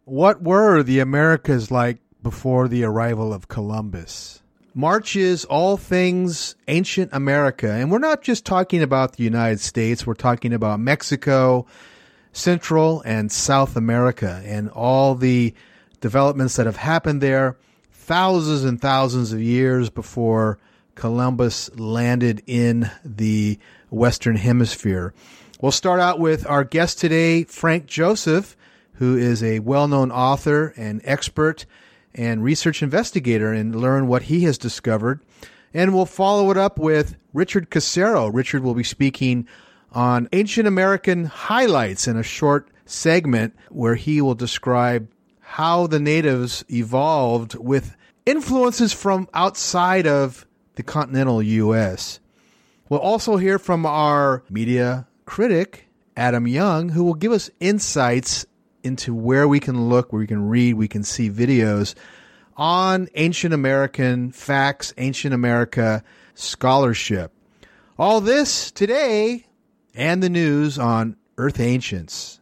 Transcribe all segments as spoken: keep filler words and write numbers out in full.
What were the Americas like before the arrival of Columbus? March is all things ancient America, and we're not just talking about the United States. We're talking about Mexico, Central and South America, and all the developments that have happened there thousands and thousands of years before Columbus landed in the Western Hemisphere. We'll start out with our guest today, Frank Joseph, who is a well-known author and expert and research investigator, and learn what he has discovered. And we'll follow it up with Richard Casero. Richard will be speaking on ancient American highlights in a short segment where he will describe how the natives evolved with influences from outside of the continental U S. We'll also hear from our media critic, Adam Young, who will give us insights into where we can look, where we can read, we can see videos on ancient American facts, ancient America scholarship. All this today and the news on Earth Ancients.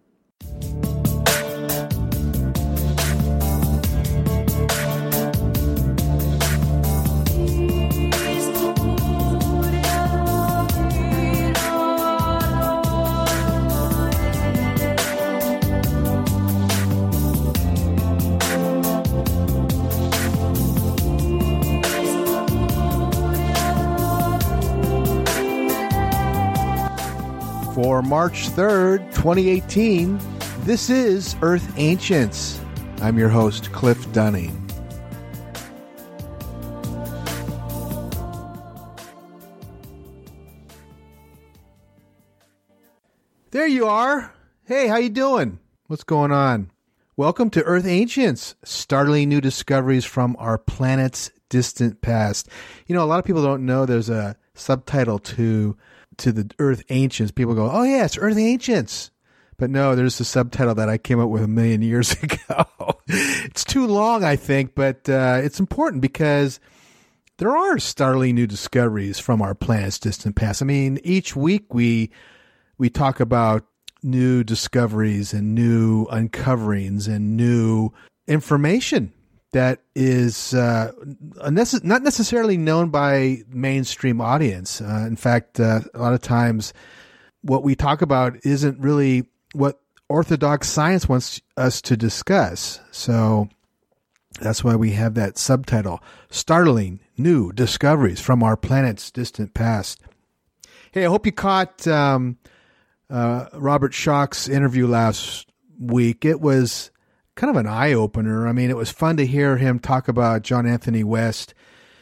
For March third, twenty eighteen, this is Earth Ancients. I'm your host, Cliff Dunning. There you are. Hey, how you doing? What's going on? Welcome to Earth Ancients, startling new discoveries from our planet's distant past. You know, a lot of people don't know there's a subtitle to to the Earth Ancients. People go, oh yeah, it's Earth Ancients. But no, there's a subtitle that I came up with a million years ago. It's too long, I think, but uh, it's important because there are startling new discoveries from our planet's distant past. I mean, each week we we talk about new discoveries and new uncoverings and new information that is uh, unnecess- not necessarily known by mainstream audience. Uh, in fact, uh, a lot of times what we talk about isn't really what orthodox science wants us to discuss. So that's why we have that subtitle, Startling New Discoveries from Our Planet's Distant Past. Hey, I hope you caught um, uh, Robert Schoch's interview last week. It was kind of an eye-opener. I mean, it was fun to hear him talk about John Anthony West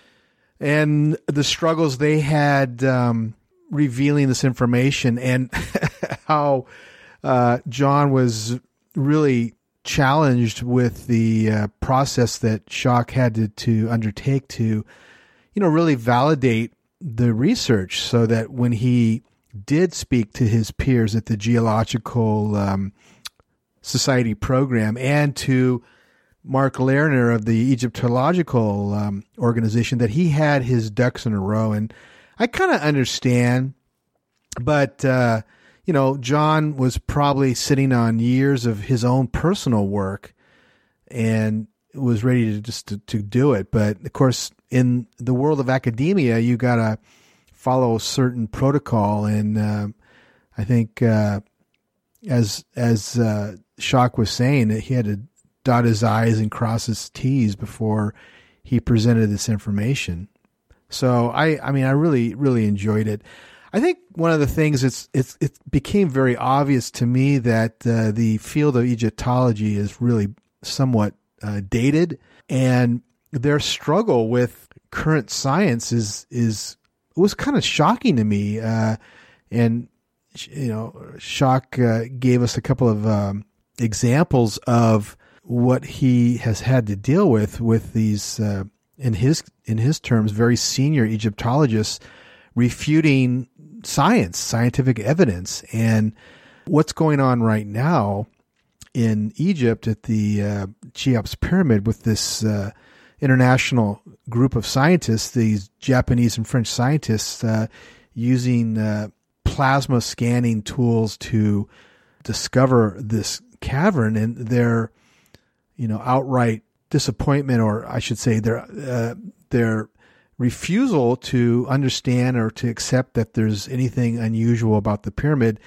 and the struggles they had um, revealing this information, and how uh, John was really challenged with the uh, process that Schoch had to, to undertake to, you know, really validate the research so that when he did speak to his peers at the Geological um Society program and to Mark Lerner of the Egyptological um, organization, that he had his ducks in a row. And I kind of understand, but, uh, you know, John was probably sitting on years of his own personal work and was ready to just to, to do it. But of course, in the world of academia, you got to follow a certain protocol. And uh, I think uh, as, as, uh, Schoch was saying, that he had to dot his I's and cross his T's before he presented this information. So I, I mean, I really, really enjoyed it. I think one of the things it's, it's, it became very obvious to me that uh, the field of Egyptology is really somewhat uh, dated, and their struggle with current science is, is was kind of shocking to me. Uh, and you know, Schoch uh, gave us a couple of um, examples of what he has had to deal with with these, uh, in his in his terms, very senior Egyptologists refuting science, scientific evidence, and what's going on right now in Egypt at the uh, Cheops Pyramid with this uh, international group of scientists, these Japanese and French scientists, uh, using uh, plasma scanning tools to discover this cavern, and they're you know, outright disappointment, or I should say their, uh, their refusal to understand or to accept that there's anything unusual about the pyramid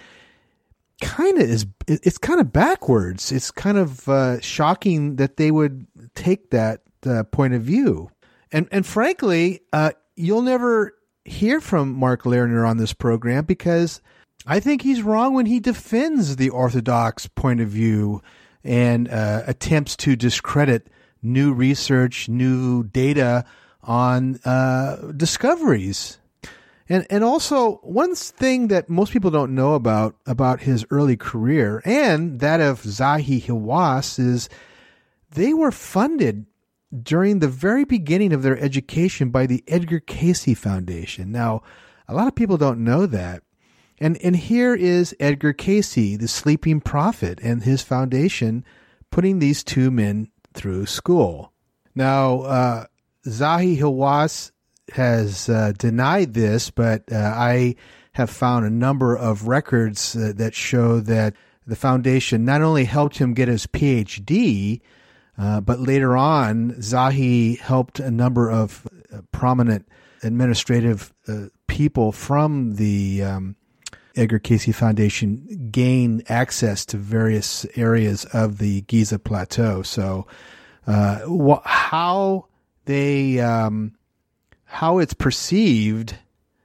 kind of is, it's kind of backwards. It's kind of uh, shocking that they would take that uh, point of view. And, and frankly, uh, you'll never hear from Mark Lerner on this program because I think he's wrong when he defends the Orthodox point of view and uh, attempts to discredit new research, new data on uh, discoveries. And and also, one thing that most people don't know about about his early career and that of Zahi Hawass is they were funded during the very beginning of their education by the Edgar Cayce Foundation. Now, a lot of people don't know that. And and here is Edgar Cayce, the sleeping prophet, and his foundation putting these two men through school. Now, uh, Zahi Hawass has uh, denied this, but uh, I have found a number of records uh, that show that the foundation not only helped him get his P H D, uh, but later on, Zahi helped a number of uh, prominent administrative uh, people from the um, Edgar Cayce Foundation gain access to various areas of the Giza Plateau. So uh, wh- how they... Um, How it's perceived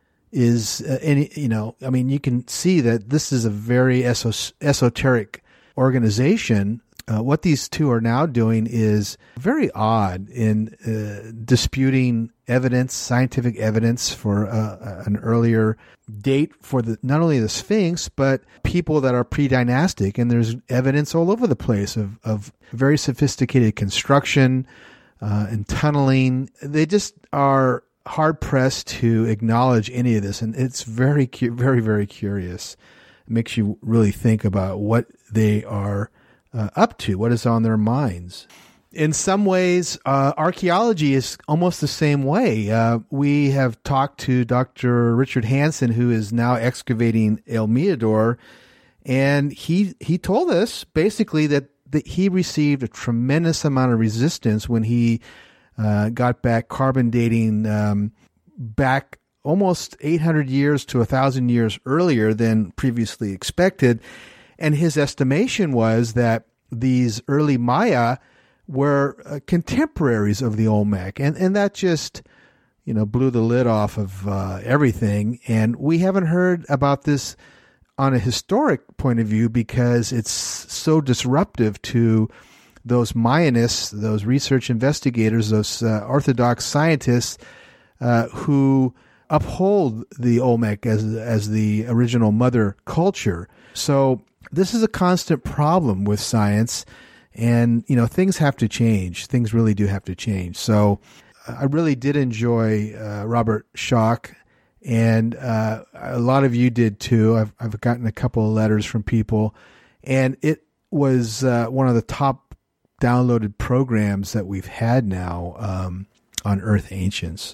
is, uh, any, you know, I mean, you can see that this is a very esos- esoteric organization. Uh, what these two are now doing is very odd in uh, disputing evidence, scientific evidence for uh, an earlier date for the not only the Sphinx, but people that are pre-dynastic. And there's evidence all over the place of, of very sophisticated construction uh, and tunneling. They just are hard-pressed to acknowledge any of this, and it's very, cu- very, very curious. It makes you really think about what they are uh, up to, what is on their minds. In some ways, uh, archaeology is almost the same way. Uh, we have talked to Doctor Richard Hansen, who is now excavating El Mirador, and he he told us basically that, that he received a tremendous amount of resistance when he Uh, got back carbon dating um, back almost eight hundred years to one thousand years earlier than previously expected. And his estimation was that these early Maya were uh, contemporaries of the Olmec. And, and that just, you know, blew the lid off of uh, everything. And we haven't heard about this on a historic point of view because it's so disruptive to those Mayanists, those research investigators, those uh, Orthodox scientists uh, who uphold the Olmec as as the original mother culture. So this is a constant problem with science, and you know things have to change. Things really do have to change. So I really did enjoy uh, Robert Schoch, and uh, a lot of you did too. I've I've gotten a couple of letters from people, and it was uh, one of the top downloaded programs that we've had now um, on Earth Ancients.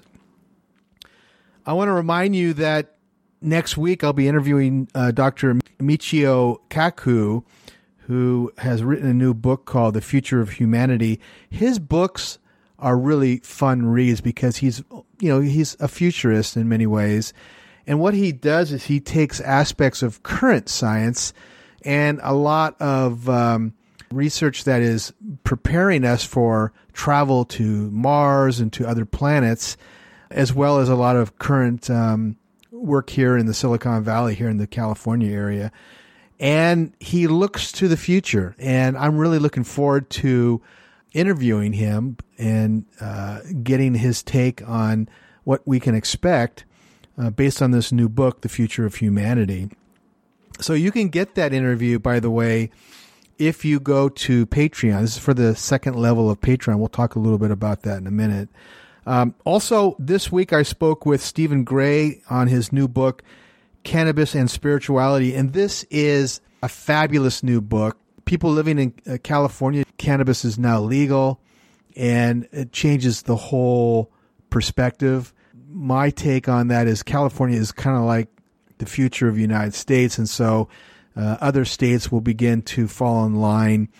I want to remind you that next week I'll be interviewing uh, Doctor Michio Kaku, who has written a new book called The Future of Humanity. His books are really fun reads because he's, you know, he's a futurist in many ways. And what he does is he takes aspects of current science and a lot of um, research that is preparing us for travel to Mars and to other planets, as well as a lot of current um, work here in the Silicon Valley, here in the California area. And he looks to the future, and I'm really looking forward to interviewing him and uh, getting his take on what we can expect uh, based on this new book, The Future of Humanity. So you can get that interview, by the way, if you go to Patreon. This is for the second level of Patreon. We'll talk a little bit about that in a minute. Um, also, this week I spoke with Stephen Gray on his new book, Cannabis and Spirituality. And this is a fabulous new book. People living in uh, California, cannabis is now legal, and it changes the whole perspective. My take on that is California is kind of like the future of the United States. And so Uh, other states will begin to fall in line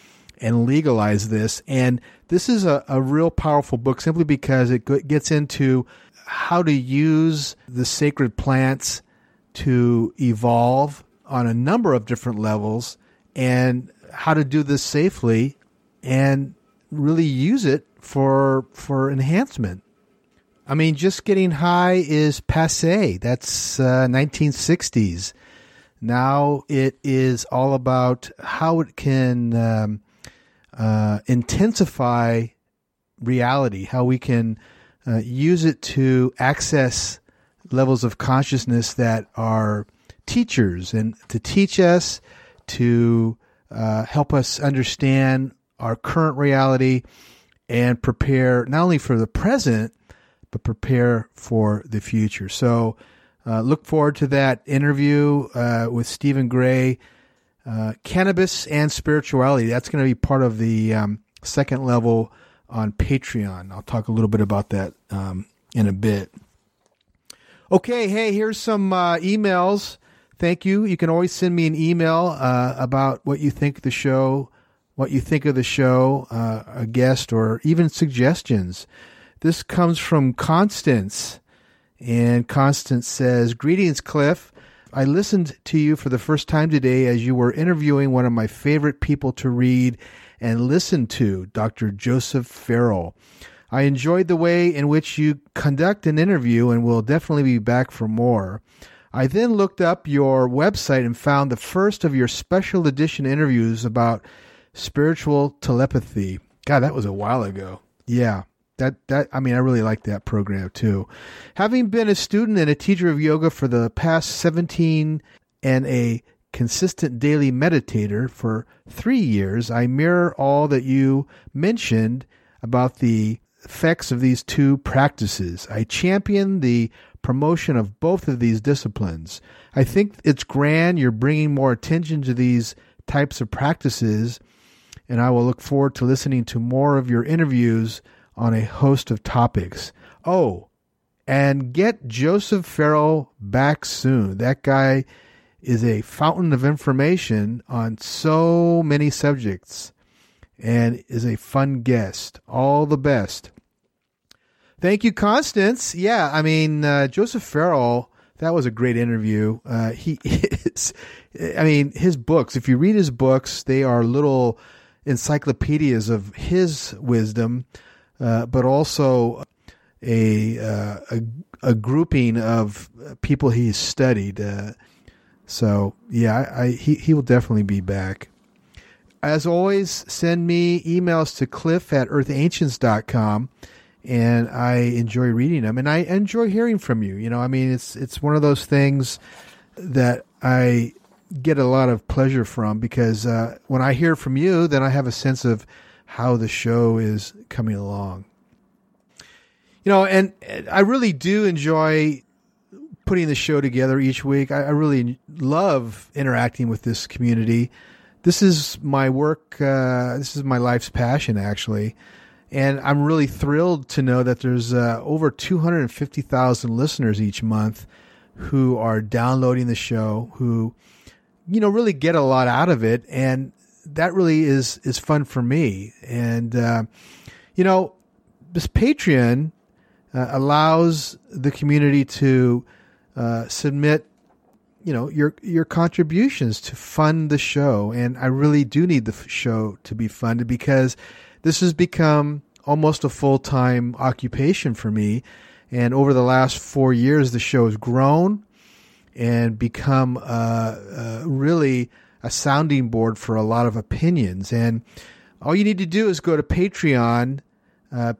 and legalize this. And this is a, a real powerful book simply because it gets into how to use the sacred plants to evolve on a number of different levels and how to do this safely and really use it for for enhancement. I mean, just getting high is passé. That's uh, nineteen sixties. Now it is all about how it can um, uh, intensify reality, how we can uh, use it to access levels of consciousness that are teachers and to teach us, to uh, help us understand our current reality and prepare not only for the present, but prepare for the future. So uh, look forward to that interview uh, with Stephen Gray, uh, Cannabis and Spirituality. That's going to be part of the um, second level on Patreon. I'll talk a little bit about that um, in a bit. Okay, hey, here's some uh, emails. Thank you. You can always send me an email uh, about what you think of the show, what you think of the show, uh, a guest, or even suggestions. This comes from Constance, and Constance says, "Greetings, Cliff. I listened to you for the first time today as you were interviewing one of my favorite people to read and listen to, Doctor Joseph Farrell. I enjoyed the way in which you conduct an interview and will definitely be back for more. I then looked up your website and found the first of your special edition interviews about spiritual telepathy." God, that was a while ago. Yeah. That that I mean, I really like that program too. "Having been a student and a teacher of yoga for the past seventeen and a consistent daily meditator for three years, I mirror all that you mentioned about the effects of these two practices. I champion the promotion of both of these disciplines. I think it's grand you're bringing more attention to these types of practices, and I will look forward to listening to more of your interviews on a host of topics. Oh, and get Joseph Farrell back soon. That guy is a fountain of information on so many subjects and is a fun guest. All the best." Thank you, Constance. Yeah, I mean, uh, Joseph Farrell, that was a great interview. Uh, he is, I mean, his books, if you read his books, they are little encyclopedias of his wisdom. Uh, but also a, uh, a a grouping of people he's studied. Uh, so yeah, I, I, he he will definitely be back. As always, send me emails to cliff at earth ancients dot com, and I enjoy reading them, and I enjoy hearing from you. You know, I mean, it's it's one of those things that I get a lot of pleasure from because uh, when I hear from you, then I have a sense of how the show is coming along. You know, and I really do enjoy putting the show together each week. I, I really love interacting with this community. This is my work. Uh, this is my life's passion, actually. And I'm really thrilled to know that there's uh, over two hundred fifty thousand listeners each month who are downloading the show, who, you know, really get a lot out of it. And that really is, is fun for me. And, uh, you know, this Patreon uh, allows the community to uh, submit, you know, your, your contributions to fund the show. And I really do need the show to be funded because this has become almost a full-time occupation for me. And over the last four years, the show has grown and become uh, uh, really a sounding board for a lot of opinions. And all you need to do is go to Patreon, uh,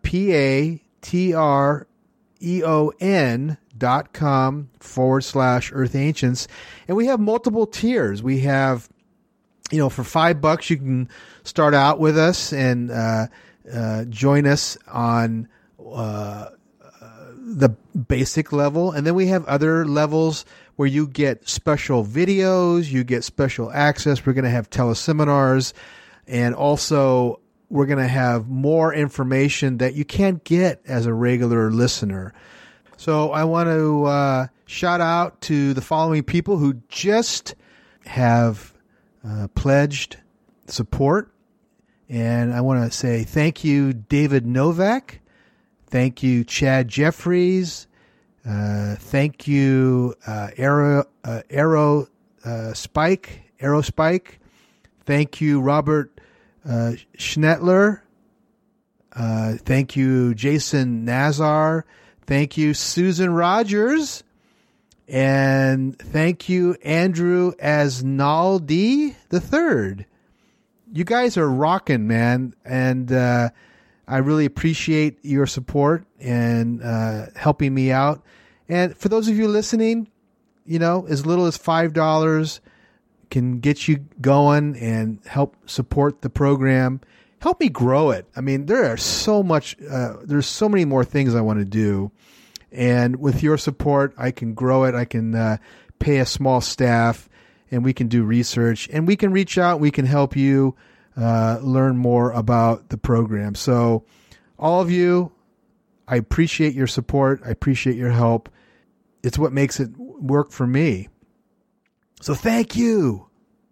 P-A-T-R-E-O-N dot com forward slash Earth Ancients. And we have multiple tiers. We have, you know, for five bucks, you can start out with us and uh, uh, join us on uh, the basic level. And then we have other levels where you get special videos, you get special access. We're going to have teleseminars, and also we're going to have more information that you can't get as a regular listener. So I want to uh, shout out to the following people who just have uh, pledged support. And I want to say thank you, David Novak. Thank you, Chad Jeffries. Uh, thank you, uh, Arrow, uh, Arrow uh, Spike, Arrow Spike. Thank you, Robert uh, Schnettler. Uh, thank you, Jason Nazar. Thank you, Susan Rogers. And thank you, Andrew Asnaldi the third. You guys are rocking, man. And uh, I really appreciate your support and uh, helping me out. And for those of you listening, you know, as little as five dollars can get you going and help support the program. Help me grow it. I mean, there are so much, uh, there's so many more things I want to do. And with your support, I can grow it. I can uh, pay a small staff, and we can do research, and we can reach out. We can help you uh, learn more about the program. So all of you, I appreciate your support. I appreciate your help. It's what makes it work for me. So thank you.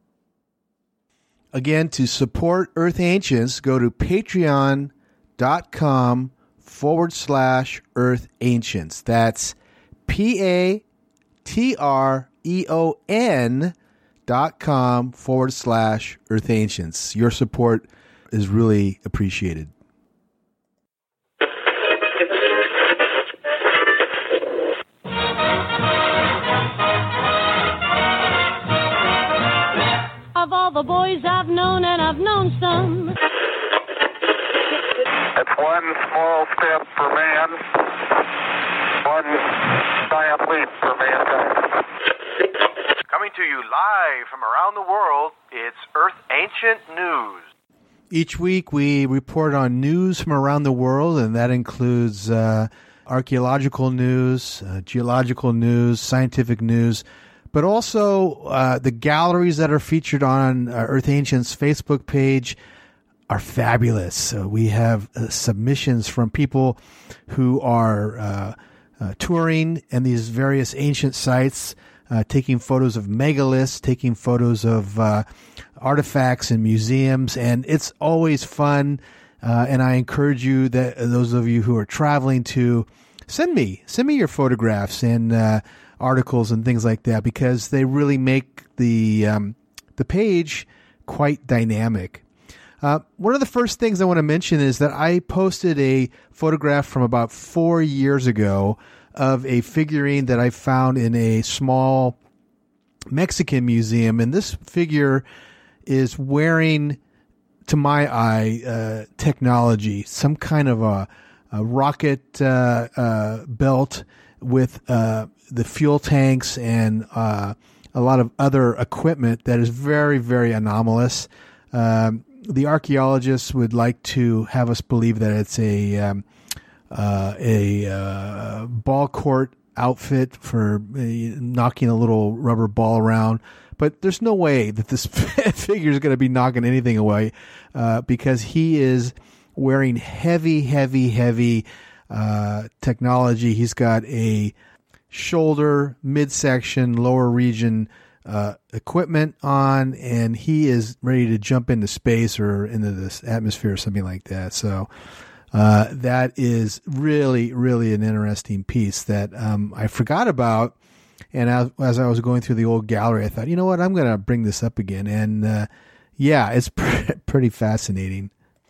Again, to support Earth Ancients, go to patreon.com forward slash Earth Ancients. That's P-A-T-R-E-O-N dot com forward slash Earth Ancients. Your support is really appreciated. Of all the boys I've known, and I've known some. It's one small step for man, one giant leap for mankind. Coming to you live from around the world, it's Earth Ancient News. Each week we report on news from around the world, and that includes uh, archaeological news, uh, geological news, scientific news, but also uh, the galleries that are featured on uh, Earth Ancients' Facebook page are fabulous. So we have uh, submissions from people who are uh, uh, touring in these various ancient sites, uh, taking photos of megaliths, taking photos of uh, artifacts in museums, and it's always fun. Uh, and I encourage you, that those of you who are traveling, to send me send me your photographs and uh, articles and things like that, because they really make the um, the page quite dynamic. Uh, one of the first things I want to mention is that I posted a photograph from about four years ago of a figurine that I found in a small Mexican museum, and this figure is wearing, to my eye, uh, technology, some kind of a, a rocket uh, uh, belt with uh, the fuel tanks and uh, a lot of other equipment that is very, very anomalous. Um, the archaeologists would like to have us believe that it's a um, uh, a uh, ball court outfit for uh, knocking a little rubber ball around. But there's no way that this figure is going to be knocking anything away uh, because he is wearing heavy, heavy, heavy uh, technology. He's got a shoulder, midsection, lower region uh, equipment on, and he is ready to jump into space or into this atmosphere or something like that. So uh, that is really, really an interesting piece that um, I forgot about. And as, as I was going through the old gallery, I thought, you know what, I'm going to bring this up again. And uh, yeah, it's pre- pretty fascinating.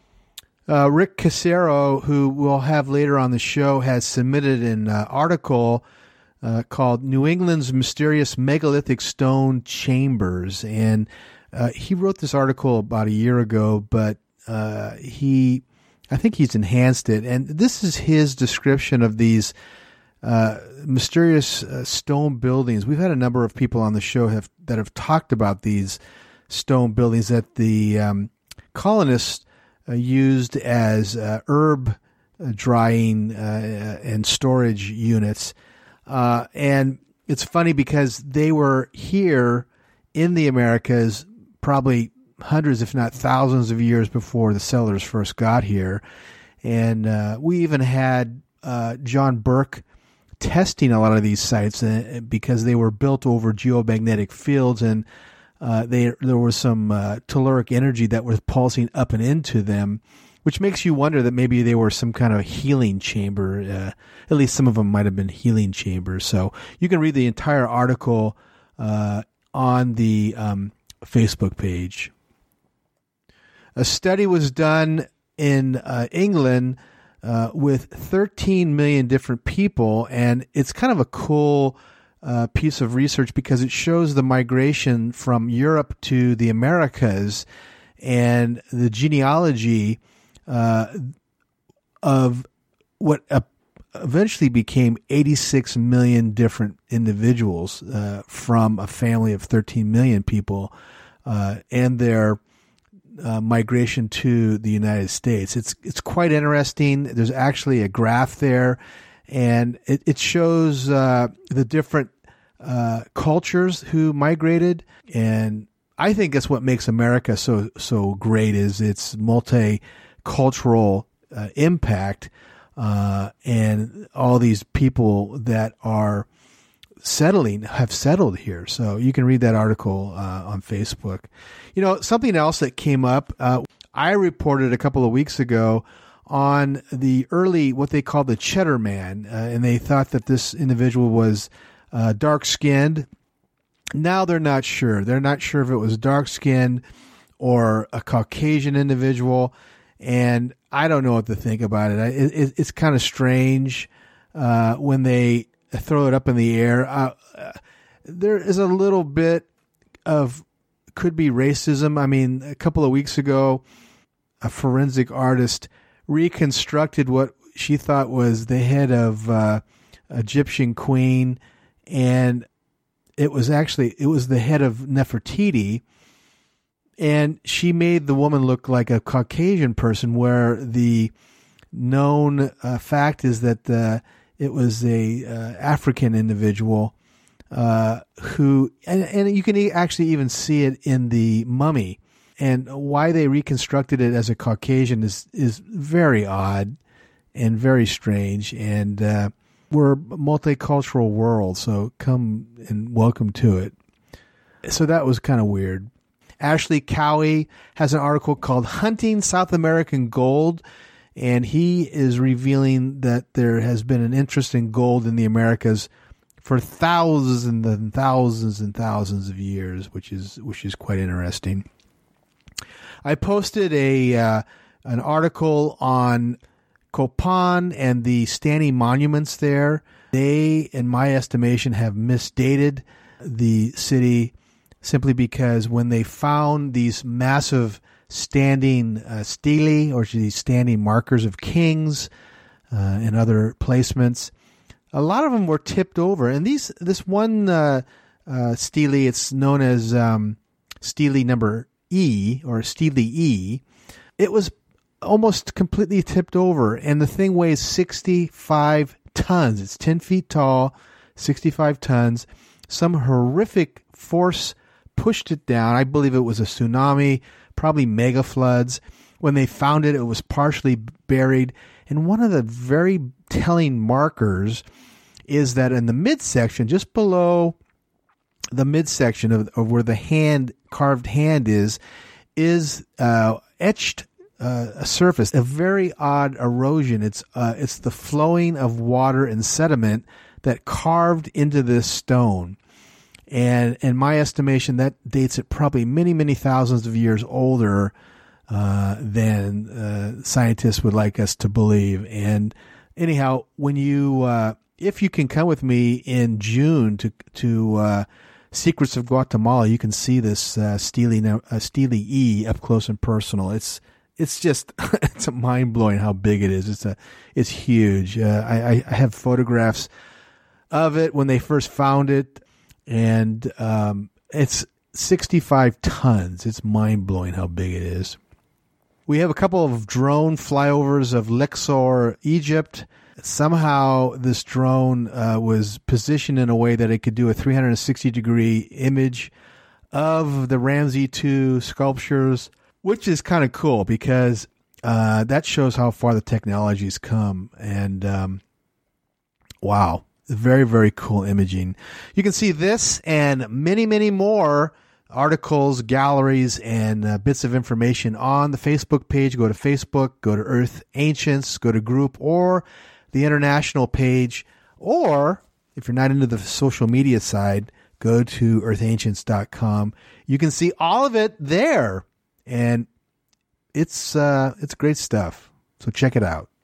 Uh, Rick Casero, who we'll have later on the show, has submitted an uh, article uh, called New England's Mysterious Megalithic Stone Chambers. And uh, he wrote this article about a year ago, but uh, he, I think he's enhanced it. And this is his description of these Uh, mysterious uh, stone buildings. We've had a number of people on the show have that have talked about these stone buildings that the um, colonists uh, used as uh, herb uh, drying uh, and storage units. Uh, and it's funny because they were here in the Americas probably hundreds, if not thousands of years before the settlers first got here. And uh, we even had uh, John Burke testing a lot of these sites uh, because they were built over geomagnetic fields, and uh, they there was some uh, telluric energy that was pulsing up and into them, which makes you wonder that maybe they were some kind of healing chamber. Uh, at least some of them might have been healing chambers. So you can read the entire article uh, on the um, Facebook page. A study was done in uh, England uh, with thirteen million different people, and it's kind of a cool uh, piece of research because it shows the migration from Europe to the Americas and the genealogy uh, of what uh, eventually became eighty-six million different individuals uh, from a family of thirteen million people uh, and their Uh, migration to the United States. It's it's quite interesting. There's actually a graph there, and it, it shows uh, the different uh, cultures who migrated. And I think that's what makes America so so great is its multicultural uh, impact uh, and all these people that are settling have settled here. So you can read that article uh, on Facebook. You know, something else that came up, uh, I reported a couple of weeks ago on the early, what they call the Cheddar Man, uh, and they thought that this individual was uh, dark-skinned. Now they're not sure. They're not sure if it was dark-skinned or a Caucasian individual, and I don't know what to think about it. it, it it's kind of strange uh, when they throw it up in the air. Uh, uh, there is a little bit of could be racism. I mean, a couple of weeks ago, a forensic artist reconstructed what she thought was the head of uh, Egyptian queen, and it was actually it was the head of Nefertiti, and she made the woman look like a Caucasian person, where the known uh, fact is that the it was a uh, African individual uh, who, and, and you can actually even see it in the mummy. And why they reconstructed it as a Caucasian is is very odd and very strange. And uh, we're a multicultural world, so come and welcome to it. So that was kind of weird. Ashley Cowie has an article called Hunting South American Gold, and he is revealing that there has been an interest in gold in the Americas for thousands and thousands and thousands of years, which is which is quite interesting. I posted a uh, an article on Copan and the standing monuments there. They, in my estimation, have misdated the city simply because when they found these massive standing uh, stelae, or these standing markers of kings uh, and other placements, a lot of them were tipped over. And these this one uh, uh, stele, it's known as um, stele number E, or stele E, it was almost completely tipped over, and the thing weighs sixty-five tons. It's ten feet tall, sixty-five tons. Some horrific force pushed it down. I believe it was a tsunami, probably mega floods. When they found it, it was partially buried. And one of the very telling markers is that in the midsection, just below the midsection of, of where the hand, carved hand is, is uh, etched uh, a surface, a very odd erosion. It's uh, it's the flowing of water and sediment that carved into this stone. And in my estimation, that dates it probably many, many thousands of years older uh, than uh, scientists would like us to believe. And anyhow, when you, uh, if you can come with me in June to to uh, Secrets of Guatemala, you can see this uh, stele, uh, stele E up close and personal. It's it's just it's mind blowing how big it is. It's a it's huge. Uh, I, I have photographs of it when they first found it, and um, it's sixty-five tons. It's mind blowing how big it is. We have a couple of drone flyovers of Luxor, Egypt. Somehow this drone uh, was positioned in a way that it could do a three hundred sixty degree image of the Ramsey two sculptures, which is kind of cool because uh, that shows how far the technology's come. And um, wow, very, very cool imaging. You can see this and many, many more articles, galleries, and uh, bits of information on the Facebook page. Go to Facebook, go to Earth Ancients, go to group or the international page, or if you're not into the social media side, go to earth ancients dot com. You can see all of it there, and it's uh, it's great stuff. So check it out.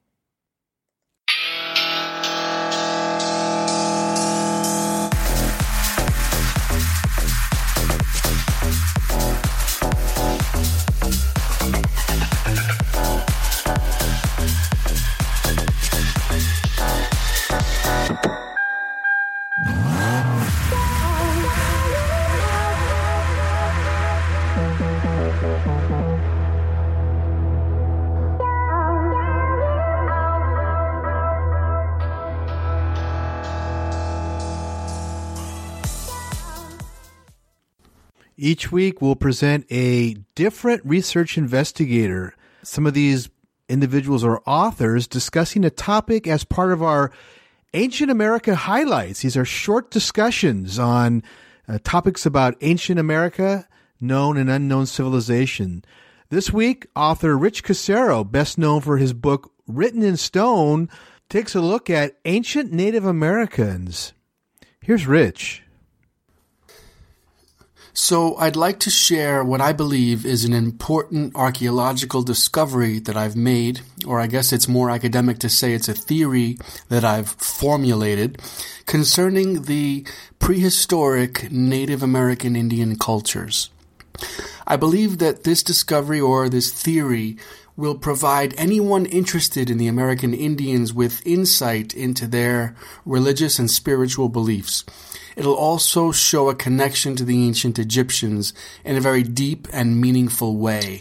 Each week, we'll present a different research investigator. Some of these individuals are authors discussing a topic as part of our Ancient America Highlights. These are short discussions on uh, topics about ancient America, known and unknown civilization. This week, author Rich Casero, best known for his book Written in Stone, takes a look at ancient Native Americans. Here's Rich. So I'd like to share what I believe is an important archaeological discovery that I've made, or I guess it's more academic to say it's a theory that I've formulated concerning the prehistoric Native American Indian cultures. I believe that this discovery or this theory will provide anyone interested in the American Indians with insight into their religious and spiritual beliefs. It'll also show a connection to the ancient Egyptians in a very deep and meaningful way.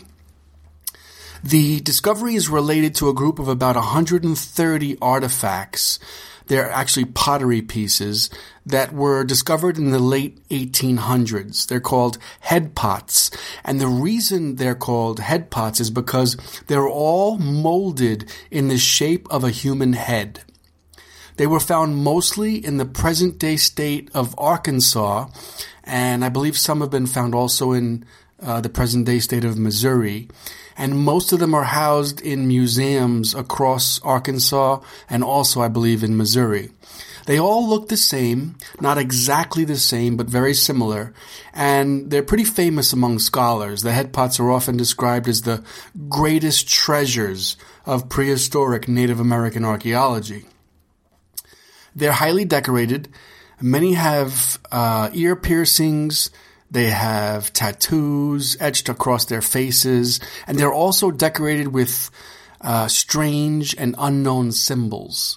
The discovery is related to a group of about one hundred thirty artifacts. They're actually pottery pieces that were discovered in the late eighteen hundreds. They're called head pots. And the reason they're called head pots is because they're all molded in the shape of a human head. They were found mostly in the present-day state of Arkansas, and I believe some have been found also in uh, the present-day state of Missouri. And most of them are housed in museums across Arkansas and also, I believe, in Missouri. They all look the same, not exactly the same, but very similar, and they're pretty famous among scholars. The head pots are often described as the greatest treasures of prehistoric Native American archaeology. They're highly decorated. Many have uh, ear piercings. They have tattoos etched across their faces. And they're also decorated with uh, strange and unknown symbols.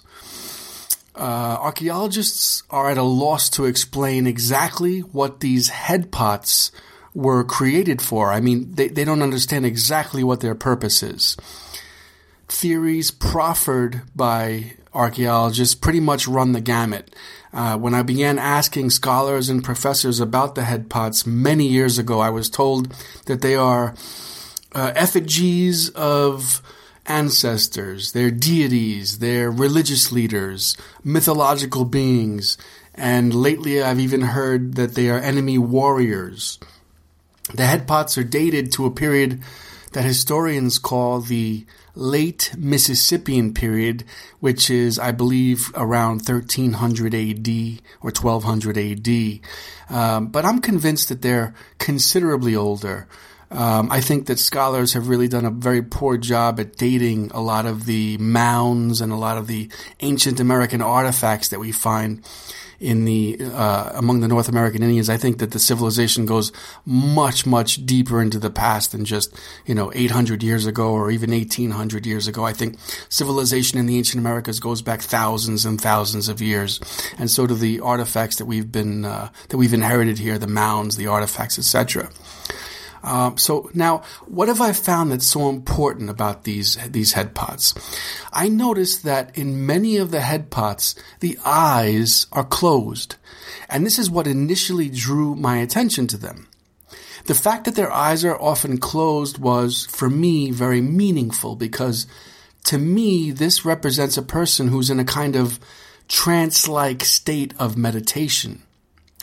Uh, archaeologists are at a loss to explain exactly what these head pots were created for. I mean, they, they don't understand exactly what their purpose is. Theories proffered by archaeologists pretty much run the gamut. Uh, when I began asking scholars and professors about the head pots many years ago, I was told that they are uh, effigies of ancestors, they're deities, they're religious leaders, mythological beings, and lately I've even heard that they are enemy warriors. The head pots are dated to a period that historians call the late Mississippian period, which is, I believe, around thirteen hundred A D or twelve hundred A D. Um, but I'm convinced that they're considerably older. Um, I think that scholars have really done a very poor job at dating a lot of the mounds and a lot of the ancient American artifacts that we find in the uh, among the North American Indians. I think that the civilization goes much, much deeper into the past than just, you know, eight hundred years ago or even eighteen hundred years ago. I think civilization in the ancient Americas goes back thousands and thousands of years, and so do the artifacts that we've been uh, that we've inherited here, the mounds, the artifacts, et cetera. Um, so now, what have I found that's so important about these these head pots? I noticed that in many of the head pots, the eyes are closed, and this is what initially drew my attention to them. The fact that their eyes are often closed was, for me, very meaningful because, to me, this represents a person who's in a kind of trance-like state of meditation.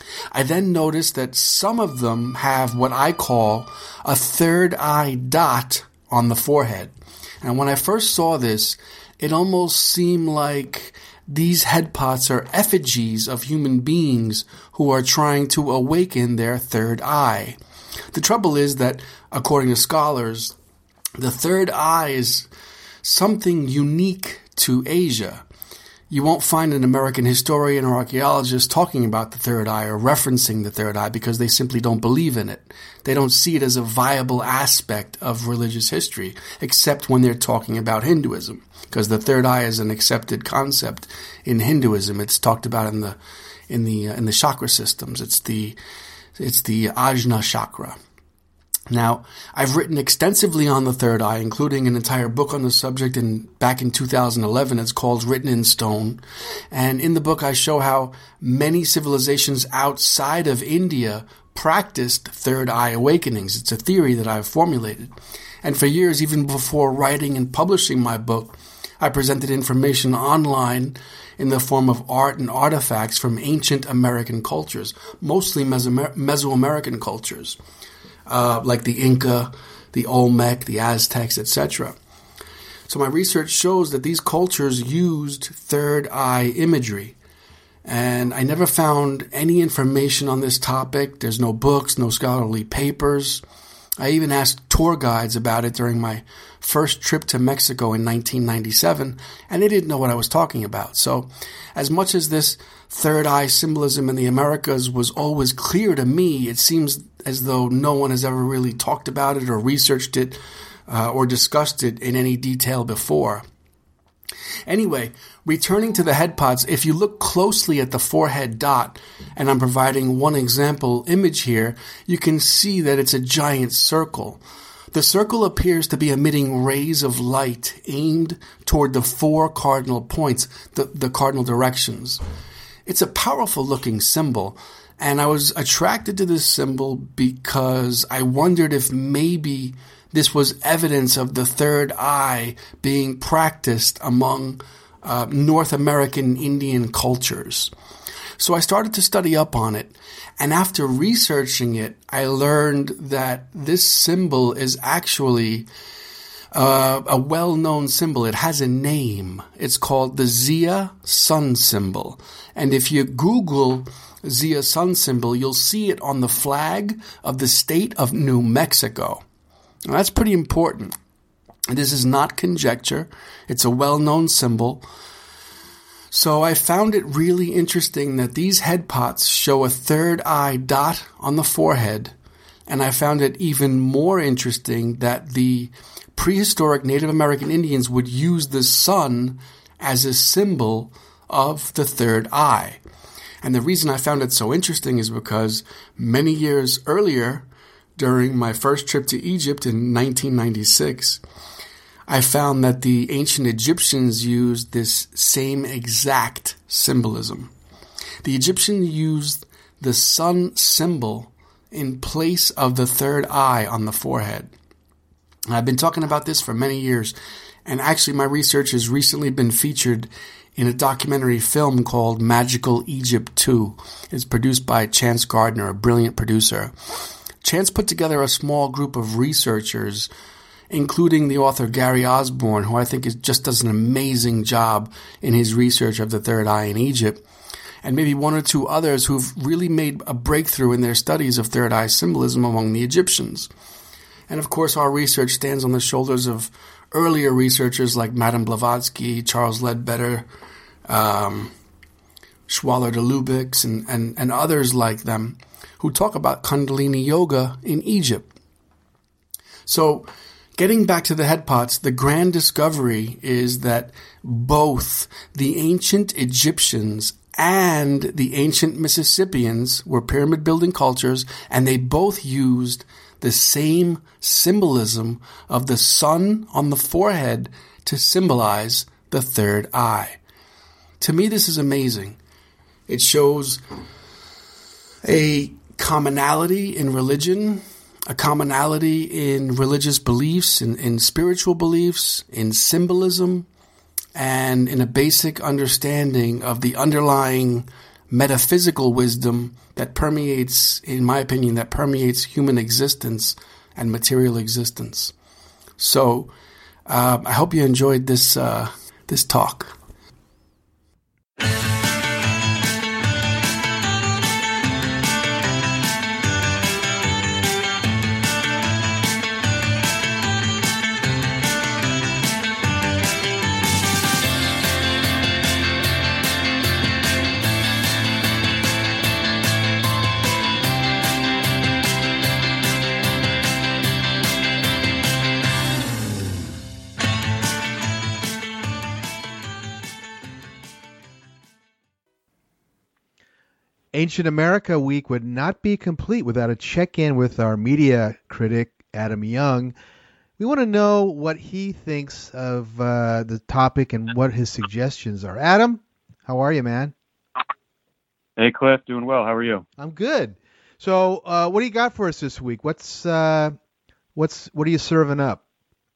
I then noticed that some of them have what I call a third eye dot on the forehead. And when I first saw this, it almost seemed like these head pots are effigies of human beings who are trying to awaken their third eye. The trouble is that, according to scholars, the third eye is something unique to Asia. You won't find an American historian or archaeologist talking about the third eye or referencing the third eye because they simply don't believe in it. They don't see it as a viable aspect of religious history, except when they're talking about Hinduism, because the third eye is an accepted concept in Hinduism. It's talked about in the in the uh, in the chakra systems. It's the it's the Ajna chakra. Now, I've written extensively on the third eye, including an entire book on the subject in, back in two thousand eleven. It's called Written in Stone. And in the book, I show how many civilizations outside of India practiced third eye awakenings. It's a theory that I've formulated. And for years, even before writing and publishing my book, I presented information online in the form of art and artifacts from ancient American cultures, mostly Mesoamer- Mesoamerican cultures. Uh, like the Inca, the Olmec, the Aztecs, et cetera. So my research shows that these cultures used third eye imagery. And I never found any information on this topic. There's no books, no scholarly papers. I even asked tour guides about it during my first trip to Mexico in nineteen ninety-seven, and they didn't know what I was talking about. So as much as this third eye symbolism in the Americas was always clear to me, it seems as though no one has ever really talked about it or researched it uh, or discussed it in any detail before. Anyway, returning to the head pots, if you look closely at the forehead dot, and I'm providing one example image here, you can see that it's a giant circle. The circle appears to be emitting rays of light aimed toward the four cardinal points, the, the cardinal directions. It's a powerful looking symbol, and I was attracted to this symbol because I wondered if maybe this was evidence of the third eye being practiced among uh, North American Indian cultures. So I started to study up on it, and after researching it, I learned that this symbol is actually uh, a well-known symbol. It has a name. It's called the Zia sun symbol. And if you Google Zia sun symbol, you'll see it on the flag of the state of New Mexico. Now, that's pretty important. This is not conjecture. It's a well-known symbol. So I found it really interesting that these head pots show a third eye dot on the forehead, and I found it even more interesting that the prehistoric Native American Indians would use the sun as a symbol of the third eye. And the reason I found it so interesting is because many years earlier, during my first trip to Egypt in nineteen ninety-six, I found that the ancient Egyptians used this same exact symbolism. The Egyptians used the sun symbol in place of the third eye on the forehead. And I've been talking about this for many years, and actually my research has recently been featured in a documentary film called Magical Egypt two. It's produced by Chance Gardner, a brilliant producer. Chance put together a small group of researchers, including the author Gary Osborne, who I think is, just does an amazing job in his research of the third eye in Egypt, and maybe one or two others who've really made a breakthrough in their studies of third eye symbolism among the Egyptians. And of course, our research stands on the shoulders of earlier researchers like Madame Blavatsky, Charles Ledbetter, um, Schwaller de Lubicz, and, and, and others like them who talk about Kundalini Yoga in Egypt. So, getting back to the head pots, the grand discovery is that both the ancient Egyptians and the ancient Mississippians were pyramid-building cultures, and they both used the same symbolism of the sun on the forehead to symbolize the third eye. To me, this is amazing. It shows a commonality in religion, a commonality in religious beliefs, in, in spiritual beliefs, in symbolism, and in a basic understanding of the underlying metaphysical wisdom that permeates, in my opinion, that permeates human existence and material existence. So uh, I hope you enjoyed this uh, this talk. Ancient America Week would not be complete without a check-in with our media critic, Adam Young. We want to know what he thinks of uh, the topic and what his suggestions are. Adam, how are you, man? Hey, Cliff. Doing well. How are you? I'm good. So uh, what do you got for us this week? What's uh, what's what are you serving up?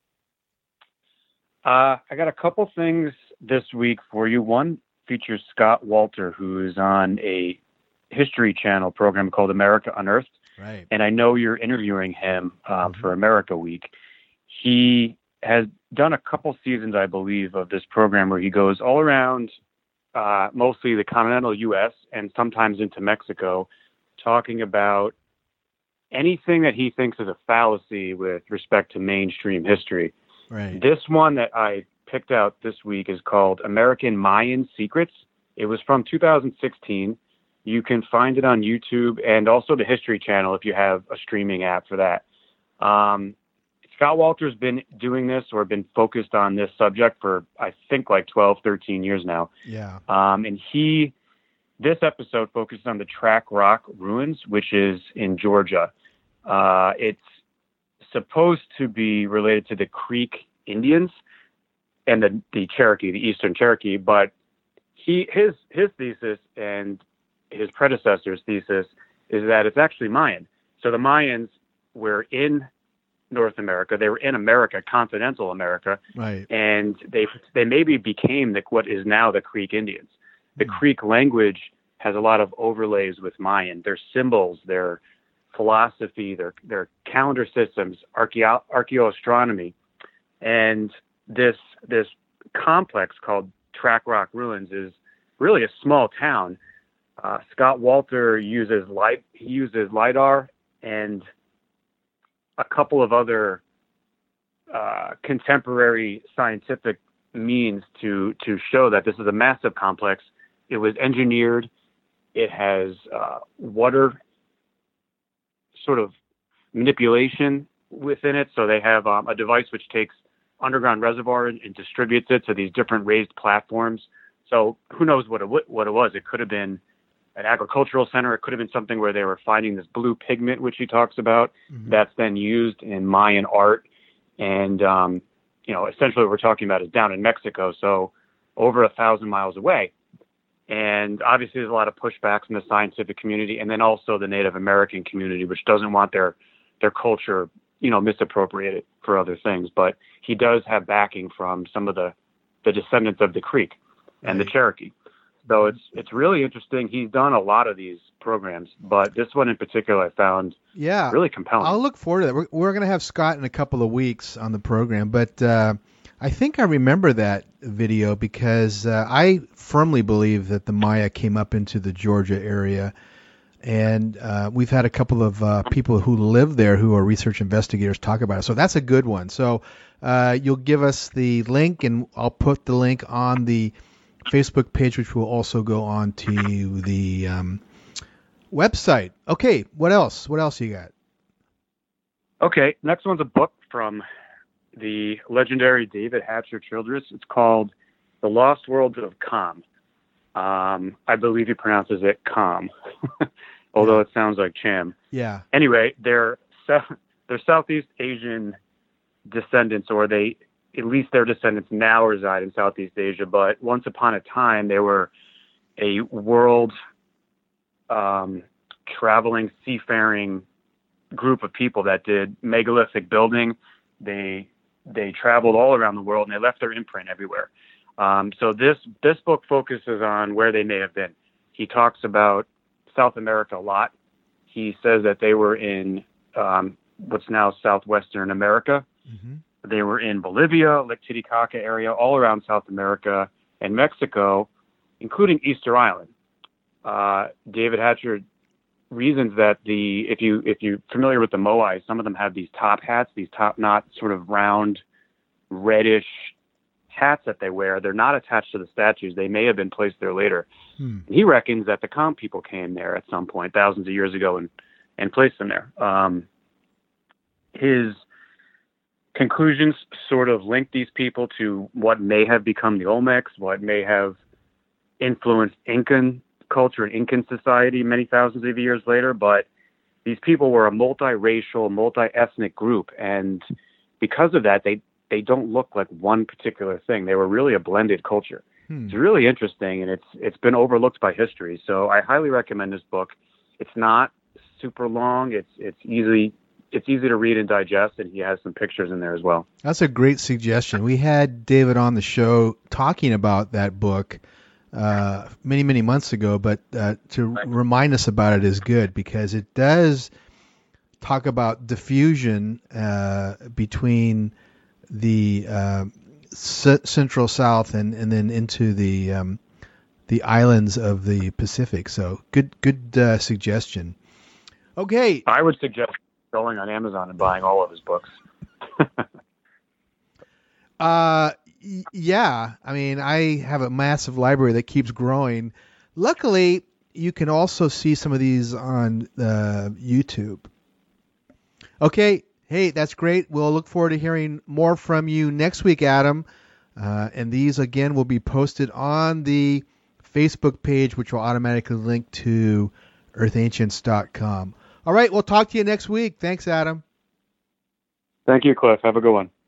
Uh, I got a couple things this week for you. One features Scott Walter, who is on a History Channel program called America Unearthed. Right. And I know you're interviewing him um, mm-hmm. for America Week. He has done a couple seasons, I believe, of this program where he goes all around uh, mostly the continental U S and sometimes into Mexico, talking about anything that he thinks is a fallacy with respect to mainstream history. Right. This one that I picked out this week is called American Mayan Secrets. It was from two thousand sixteen. You can find it on YouTube and also the History Channel if you have a streaming app for that. Um, Scott Walter's been doing this or been focused on this subject for, I think, like twelve, thirteen years now. Yeah. Um, and he, this episode focuses on the Track Rock Ruins, which is in Georgia. Uh, it's supposed to be related to the Creek Indians and the, the Cherokee, the Eastern Cherokee, but he, his, his thesis and his predecessor's thesis is that it's actually Mayan. So the Mayans were in North America. They were in America, continental America. Right. And they they maybe became the, what is now the Creek Indians. The mm. Creek language has a lot of overlays with Mayan. Their symbols, their philosophy, their their calendar systems, archeo- archaeoastronomy. And this this complex called Track Rock Ruins is really a small town. Uh, Scott Walter uses light. He uses LiDAR and a couple of other uh, contemporary scientific means to to show that this is a massive complex. It was engineered. It has uh, water sort of manipulation within it. So they have um, a device which takes underground reservoir and, and distributes it to these different raised platforms. So who knows what it what it was? It could have been an agricultural center. It could have been something where they were finding this blue pigment, which he talks about, mm-hmm. that's then used in Mayan art. And, um, you know, essentially what we're talking about is down in Mexico, so over a thousand miles away. And obviously there's a lot of pushback from the scientific community and then also the Native American community, which doesn't want their, their culture, you know, misappropriated for other things. But he does have backing from some of the, the descendants of the Creek and right. the Cherokee. So it's it's really interesting. He's done a lot of these programs, but this one in particular I found yeah, really compelling. I'll look forward to that. We're, we're going to have Scott in a couple of weeks on the program, but uh, I think I remember that video because uh, I firmly believe that the Maya came up into the Georgia area, and uh, we've had a couple of uh, people who live there who are research investigators talk about it. So that's a good one. So uh, you'll give us the link, and I'll put the link on the Facebook page, which will also go on to the um, website. Okay, what else? What else you got? Okay, next one's a book from the legendary David Hatcher Childress. It's called The Lost World of Kham. Um, I believe he pronounces it Kham, although yeah. it sounds like Cham. Yeah. Anyway, they're they're Southeast Asian descendants, or they. At least their descendants now reside in Southeast Asia, but once upon a time they were a world um, traveling, seafaring group of people that did megalithic building. They they traveled all around the world and they left their imprint everywhere. Um, so this this book focuses on where they may have been. he talks about South America a lot. He says that they were in um, what's now southwestern America. Mm-hmm. They were in Bolivia, Lake Titicaca area, all around South America and Mexico, including Easter Island. Uh, David Hatcher reasons that the if you if you're familiar with the Moai, some of them have these top hats, these top knot sort of round reddish hats that they wear. They're not attached to the statues. They may have been placed there later. Hmm. He reckons that the Kham people came there at some point, thousands of years ago, and, and placed them there. Um, his conclusions sort of link these people to what may have become the Olmecs, what may have influenced Incan culture and Incan society many thousands of years later. But these people were a multiracial, multi-ethnic group, and because of that, they they don't look like one particular thing. They were really a blended culture. Hmm. It's really interesting, and it's it's been overlooked by history. So I highly recommend this book. It's not super long. It's it's easy it's easy to read and digest, and he has some pictures in there as well. That's a great suggestion. We had David on the show talking about that book uh, many, many months ago, but uh, to right. remind us about it is good because it does talk about diffusion uh, between the uh, c- Central South and, and then into the um, the islands of the Pacific. So good, good uh, suggestion. Okay, I would suggest going on Amazon and buying all of his books. uh, y- yeah. I mean, I have a massive library that keeps growing. Luckily, you can also see some of these on uh, YouTube. Okay. Hey, that's great. We'll look forward to hearing more from you next week, Adam. Uh, and these, again, will be posted on the Facebook page, which will automatically link to earth ancients dot com. All right, we'll talk to you next week. Thanks, Adam. Thank you, Cliff. Have a good one.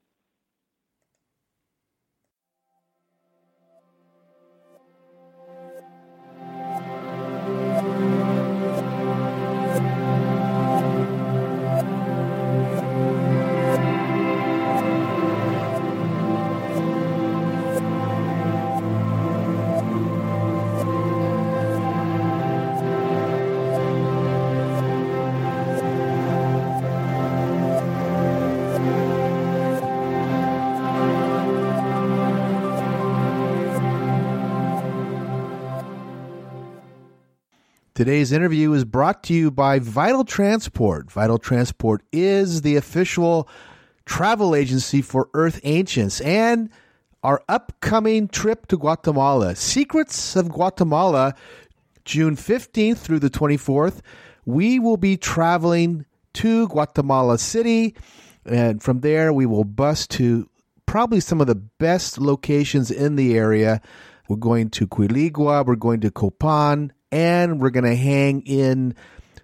Today's interview is brought to you by Vital Transport. Vital Transport is the official travel agency for Earth Ancients and our upcoming trip to Guatemala. Secrets of Guatemala, June fifteenth through the twenty-fourth. We will be traveling to Guatemala City, and from there we will bus to probably some of the best locations in the area. We're going to Quiligua, we're going to Copan, and we're going to hang in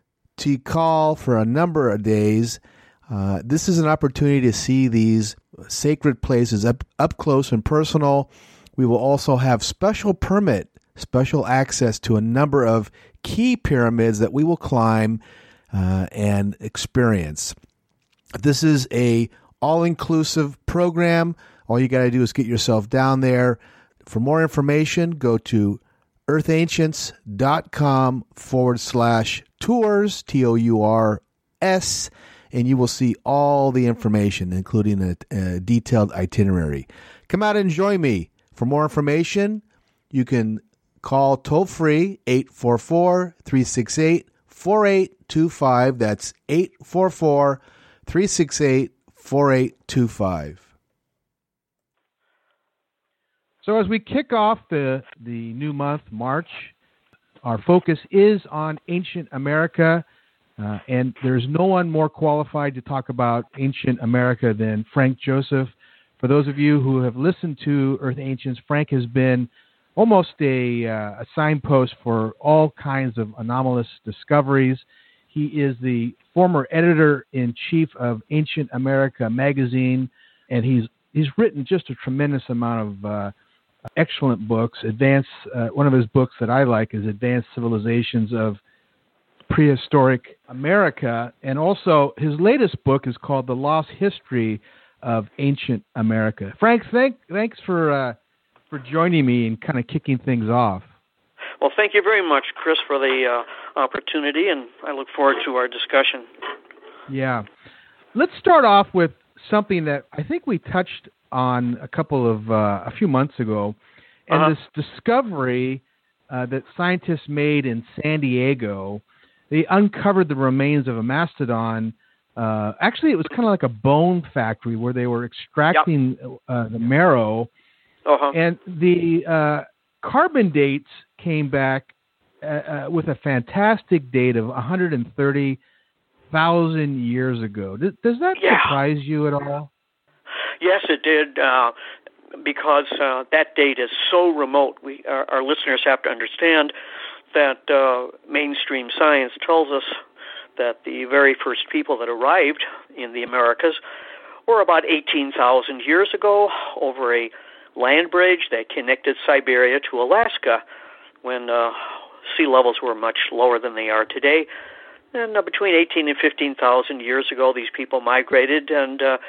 Tikal for a number of days. Uh, this is an opportunity to see these sacred places up, up close and personal. We will also have special permit, special access to a number of key pyramids that we will climb uh, and experience. This is a all-inclusive program. All you got to do is get yourself down there. For more information, go to earth ancients dot com forward slash tours, T O U R S, and you will see all the information, including a, a detailed itinerary. Come out and join me. For more information, you can call toll-free eight four four, three six eight, four eight two five. That's eight four four, three six eight, four eight two five. So as we kick off the, the new month, March, our focus is on ancient America, uh, and there's no one more qualified to talk about ancient America than Frank Joseph. For those of you who have listened to Earth Ancients, Frank has been almost a, uh, a signpost for all kinds of anomalous discoveries. He is the former editor-in-chief of Ancient America magazine, and he's he's written just a tremendous amount of uh, excellent books. Advanced, uh, one of his books that I like is Advanced Civilizations of Prehistoric America, and also his latest book is called The Lost History of Ancient America. Frank, thank, thanks for uh, for joining me and kind of kicking things off. Well, thank you very much, Chris, for the uh, opportunity, and I look forward to our discussion. Yeah. Let's start off with something that I think we touched on a couple of, uh, a few months ago, and Uh-huh. this discovery uh, that scientists made in San Diego. They uncovered the remains of a mastodon. Uh, actually, it was kind of like a bone factory where they were extracting yep. uh, the marrow, uh-huh. and the uh, carbon dates came back uh, uh, with a fantastic date of one hundred thirty thousand years ago. Does, does that yeah. surprise you at all? Yes, it did, uh, because uh, that date is so remote. We, our, our listeners have to understand that uh, mainstream science tells us that the very first people that arrived in the Americas were about eighteen thousand years ago over a land bridge that connected Siberia to Alaska when uh, sea levels were much lower than they are today. And uh, between eighteen and fifteen thousand years ago, these people migrated and uh,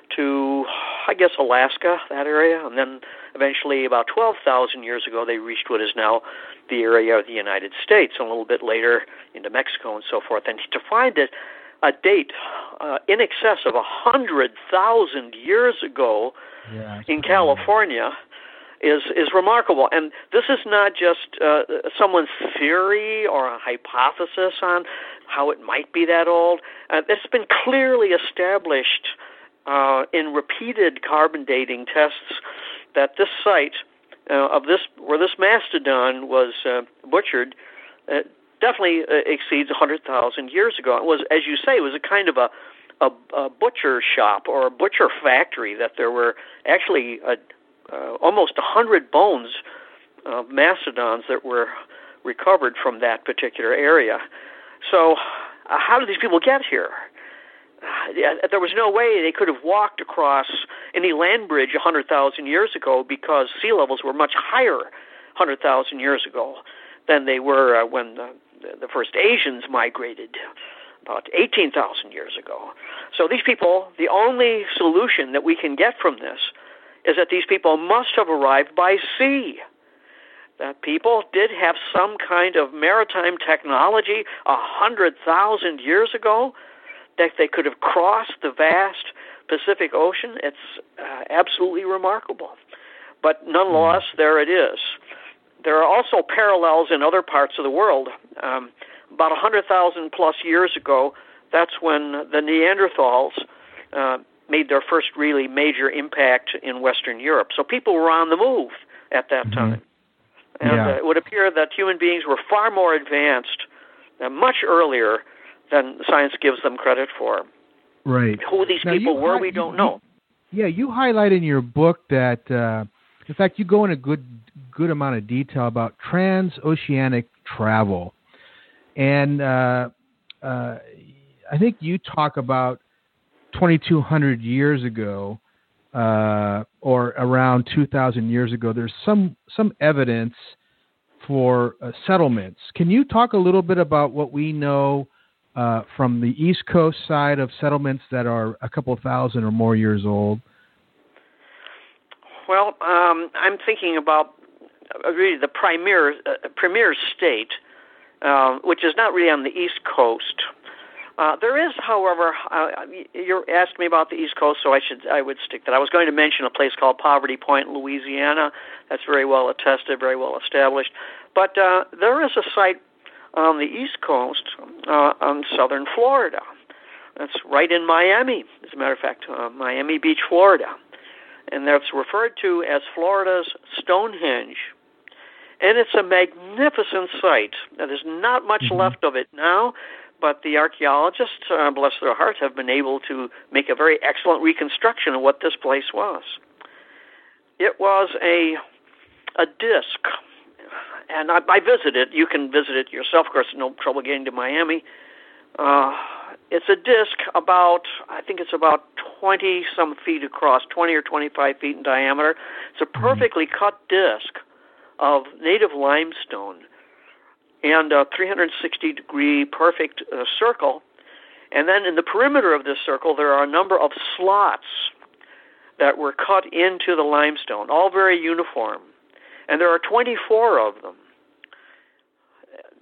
to, I guess, Alaska, that area, and then eventually about twelve thousand years ago, they reached what is now the area of the United States, and a little bit later into Mexico and so forth. And to find it, a date uh, in excess of one hundred thousand years ago yeah, in California is is remarkable. And this is not just uh, someone's theory or a hypothesis on how it might be that old. Uh, it's been clearly established uh, in repeated carbon dating tests that this site uh, of this where this mastodon was uh, butchered uh, definitely uh, exceeds one hundred thousand years ago. It was, as you say, it was a kind of a, a, a butcher shop or a butcher factory, that there were actually a, uh, almost one hundred bones of mastodons that were recovered from that particular area. So uh, how did these people get here? Uh, there was no way they could have walked across any land bridge one hundred thousand years ago, because sea levels were much higher one hundred thousand years ago than they were uh, when the, the first Asians migrated about eighteen thousand years ago. So these people, the only solution that we can get from this is that these people must have arrived by sea. That people did have some kind of maritime technology one hundred thousand years ago, that they could have crossed the vast Pacific Ocean. It's uh, absolutely remarkable. But nonetheless, there it is. There are also parallels in other parts of the world. Um, about one hundred thousand plus years ago, that's when the Neanderthals uh, made their first really major impact in Western Europe. So people were on the move at that Mm-hmm. time. And yeah. uh, it would appear that human beings were far more advanced uh, much earlier than science gives them credit for. Right. Who these now people were, hi- we don't you, know. Yeah, you highlight in your book that, uh, in fact, you go in a good good amount of detail about transoceanic travel. And uh, uh, I think you talk about twenty-two hundred years ago, uh, or around two thousand years ago, there's some, some evidence for uh, settlements. Can you talk a little bit about what we know uh, from the East Coast side of settlements that are a couple thousand or more years old? Well, um, I'm thinking about uh, really the premier, uh, premier state, uh, which is not really on the East Coast. Uh, there is, however, uh, you asked me about the East Coast, so I should I would stick that. I was going to mention a place called Poverty Point, Louisiana. That's very well attested, very well established. But uh, there is a site on the East Coast, uh, on southern Florida. That's right in Miami, as a matter of fact, uh, Miami Beach, Florida. And that's referred to as Florida's Stonehenge. And it's a magnificent site. Now, there's not much mm-hmm. left of it now, but the archaeologists, uh, bless their hearts, have been able to make a very excellent reconstruction of what this place was. It was a a disc, and I, I visited. You can visit it yourself. Of course, no trouble getting to Miami. Uh, it's a disc about, I think it's about twenty-some feet across, twenty or twenty-five feet in diameter. It's a perfectly cut disc of native limestone, and a three hundred sixty degree perfect uh, circle. And then in the perimeter of this circle, there are a number of slots that were cut into the limestone, all very uniform. And there are twenty-four of them.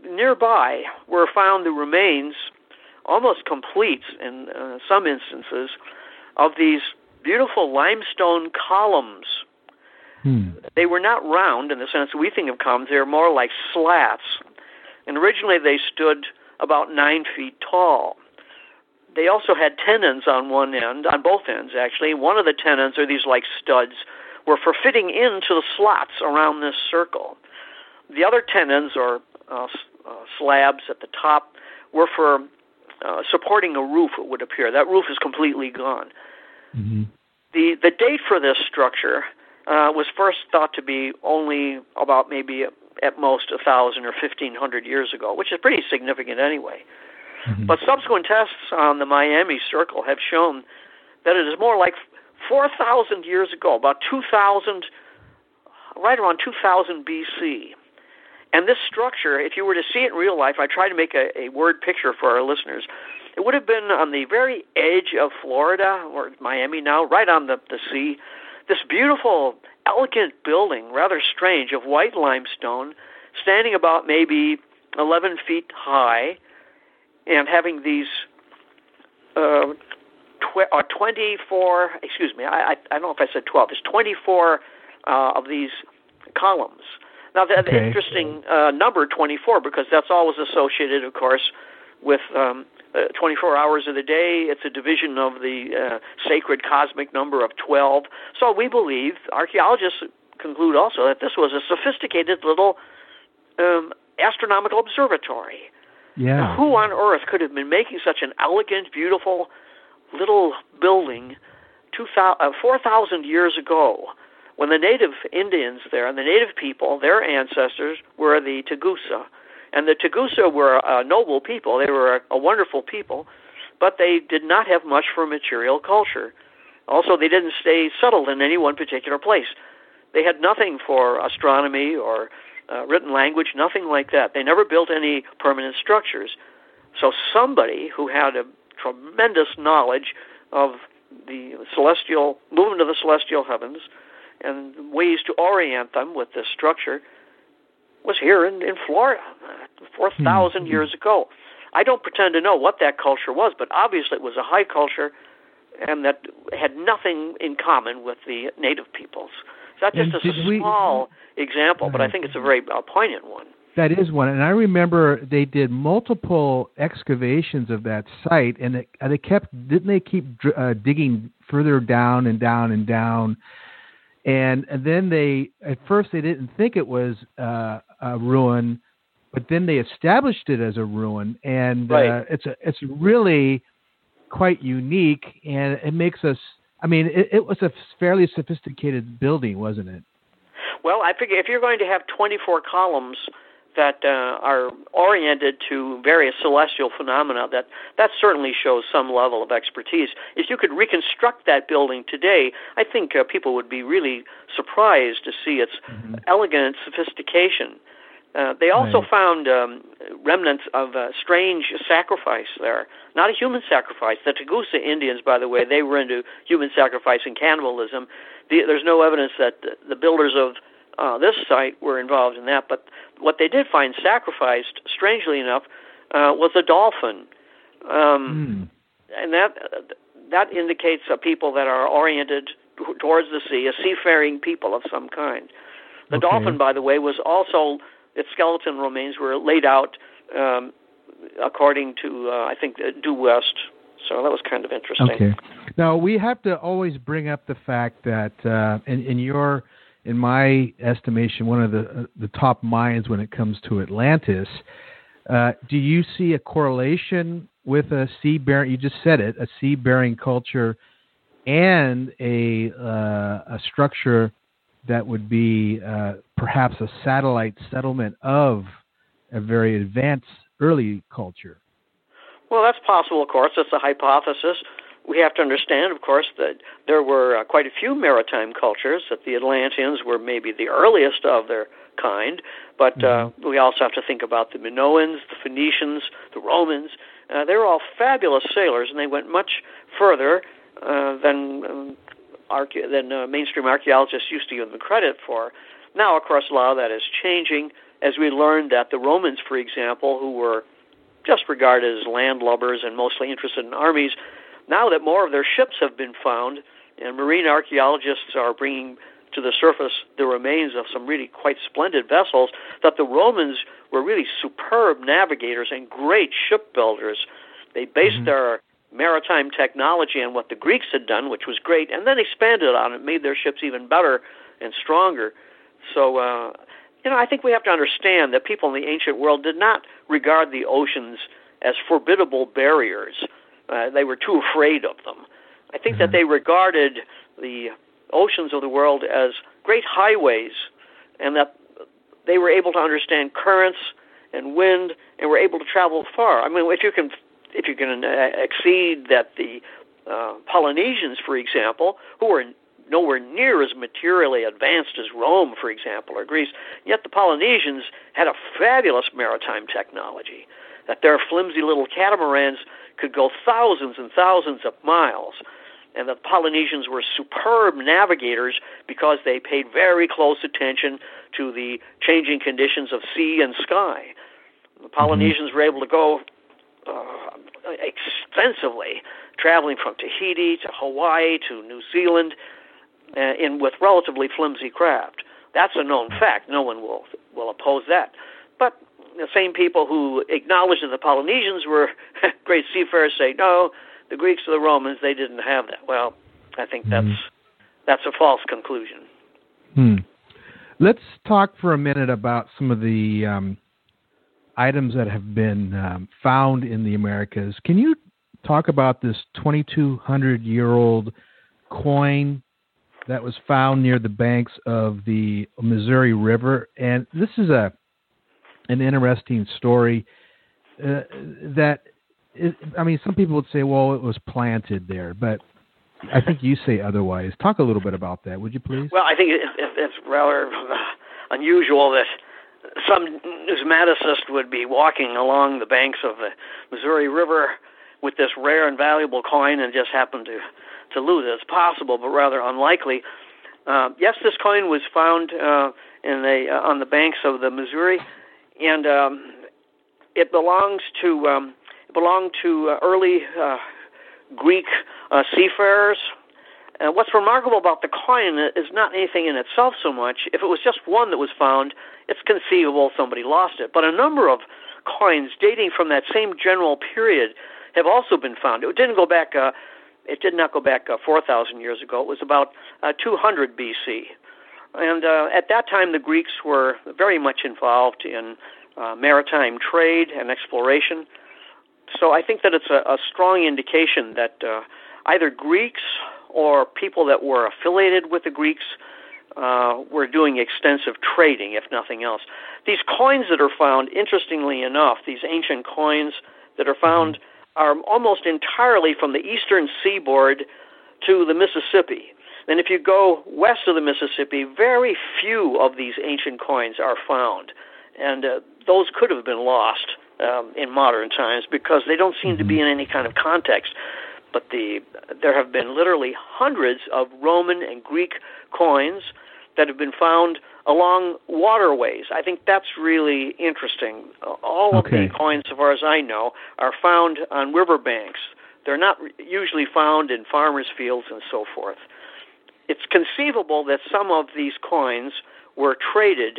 nearby were found the remains, almost complete in uh, some instances, of these beautiful limestone columns. Hmm. They were not round in the sense we think of columns. They were more like slats. And originally they stood about nine feet tall. They also had tenons on one end, on both ends actually. One of the tenons, or these like studs, were for fitting into the slots around this circle. The other tenons, or uh, uh, slabs at the top, were for uh, supporting a roof, it would appear. That roof is completely gone. Mm-hmm. The the date for this structure uh, was first thought to be only about maybe at most one thousand or fifteen hundred years ago, which is pretty significant anyway. Mm-hmm. But subsequent tests on the Miami Circle have shown that it is more like four thousand years ago, about two thousand, right around two thousand B C. And this structure, if you were to see it in real life, I try to make a, a word picture for our listeners. It would have been on the very edge of Florida, or Miami now, right on the, the sea. This beautiful, elegant building, rather strange, of white limestone, standing about maybe eleven feet high, and having these uh, tw- uh, twenty-four, excuse me, I, I, I don't know if I said twelve, it's twenty-four uh, of these columns. Now, the, okay. the interesting uh, number, twenty-four, because that's always associated, of course, with um, uh, twenty-four hours of the day. It's a division of the uh, sacred cosmic number of twelve. So we believe, archaeologists conclude also, that this was a sophisticated little um, astronomical observatory. Yeah. Now, who on earth could have been making such an elegant, beautiful little building two thousand, uh, four thousand years ago, when the native Indians there and the native people, their ancestors, were the Tagusa. And the Tagusa were a noble people. They were a, a wonderful people, but they did not have much for material culture. Also, they didn't stay settled in any one particular place. They had nothing for astronomy or uh, written language, nothing like that. They never built any permanent structures. So somebody who had a tremendous knowledge of the celestial, movement of the celestial heavens, and ways to orient them with this structure, was here in, in Florida four thousand mm-hmm. years ago. I don't pretend to know what that culture was, but obviously it was a high culture and that had nothing in common with the native peoples. So that's just a we, small example, but I think it's a very uh, poignant one. That is one. And I remember they did multiple excavations of that site, and it, they kept, didn't they keep uh, digging further down and down and down? And, and then they, at first they didn't think it was uh, a ruin, but then they established it as a ruin. And right. uh, it's a, it's really quite unique, and it makes us, I mean, it, it was a fairly sophisticated building, wasn't it? Well, I figure if you're going to have twenty-four columns that uh, are oriented to various celestial phenomena, that, that certainly shows some level of expertise. If you could reconstruct that building today, I think uh, people would be really surprised to see its mm-hmm. elegant sophistication. Uh, they also right. found um, remnants of a strange sacrifice there. Not a human sacrifice. The Tagusa Indians, by the way, they were into human sacrifice and cannibalism. The, there's no evidence that the, the builders of uh, this site were involved in that, but what they did find sacrificed, strangely enough, uh, was a dolphin. Um, mm. And that uh, that indicates a people that are oriented towards the sea, a seafaring people of some kind. The okay. dolphin, by the way, was also... its skeleton remains were laid out um, according to, uh, I think, uh, due west. So that was kind of interesting. Okay. Now, we have to always bring up the fact that, uh, in, in your, in my estimation, one of the uh, the top minds when it comes to Atlantis, uh, do you see a correlation with a sea-bearing, you just said it, a sea-bearing culture and a uh, a structure that would be uh, perhaps a satellite settlement of a very advanced early culture? Well, that's possible, of course. It's a hypothesis. We have to understand, of course, that there were uh, quite a few maritime cultures, that the Atlanteans were maybe the earliest of their kind, but mm-hmm. uh, we also have to think about the Minoans, the Phoenicians, the Romans. Uh, they were all fabulous sailors, and they went much further uh, than... Um, than uh, mainstream archaeologists used to give them credit for. Now, of course, a lot of that is changing, as we learned that the Romans, for example, who were just regarded as landlubbers and mostly interested in armies, now that more of their ships have been found, and marine archaeologists are bringing to the surface the remains of some really quite splendid vessels, that the Romans were really superb navigators and great shipbuilders. They based mm-hmm. their maritime technology on what the Greeks had done, which was great, and then expanded on it, made their ships even better and stronger. So, uh, you know, I think we have to understand that people in the ancient world did not regard the oceans as formidable barriers. Uh, they were too afraid of them. I think mm-hmm. that they regarded the oceans of the world as great highways, and that they were able to understand currents and wind, and were able to travel far. I mean, if you can, if you can uh, exceed that the uh, Polynesians, for example, who were nowhere near as materially advanced as Rome, for example, or Greece, yet the Polynesians had a fabulous maritime technology, that their flimsy little catamarans could go thousands and thousands of miles, and the Polynesians were superb navigators because they paid very close attention to the changing conditions of sea and sky. The Polynesians mm-hmm. were able to go uh, extensively, traveling from Tahiti to Hawaii to New Zealand uh, in with relatively flimsy craft. That's a known fact. No one will will oppose that. But the same people who acknowledge that the Polynesians were great seafarers say, no, the Greeks or the Romans, they didn't have that. Well, I think that's mm. that's a false conclusion. Hmm. Let's talk for a minute about some of the um, items that have been um, found in the Americas. Can you talk about this twenty-two hundred year old coin that was found near the banks of the Missouri River? And this is a an interesting story uh, that, is, I mean, some people would say, well, it was planted there, but I think you say otherwise. Talk a little bit about that, would you please? Well, I think it, it, it's rather unusual that some numismaticist would be walking along the banks of the Missouri River with this rare and valuable coin and just happen to, to lose it. It's possible, but rather unlikely. Uh, yes, this coin was found uh, in the, uh, on the banks of the Missouri, and um, it belongs to um, it belonged to uh, early uh, Greek uh, seafarers. Uh, what's remarkable about the coin is not anything in itself so much. If it was just one that was found, it's conceivable somebody lost it. But a number of coins dating from that same general period have also been found. It didn't go back. Uh, it did not go back uh, four thousand years ago. It was about uh, two hundred B C. And uh, at that time, the Greeks were very much involved in uh, maritime trade and exploration. So I think that it's a, a strong indication that uh, either Greeks or people that were affiliated with the Greeks uh, were doing extensive trading, if nothing else. These coins that are found, interestingly enough, these ancient coins that are found are almost entirely from the eastern seaboard to the Mississippi. And if you go west of the Mississippi, very few of these ancient coins are found. And uh, those could have been lost um, in modern times because they don't seem mm-hmm. to be in any kind of context. But the there have been literally hundreds of Roman and Greek coins that have been found along waterways. I think that's really interesting. All okay. of the coins, so far as I know, are found on riverbanks. They're not usually found in farmers' fields and so forth. It's conceivable that some of these coins were traded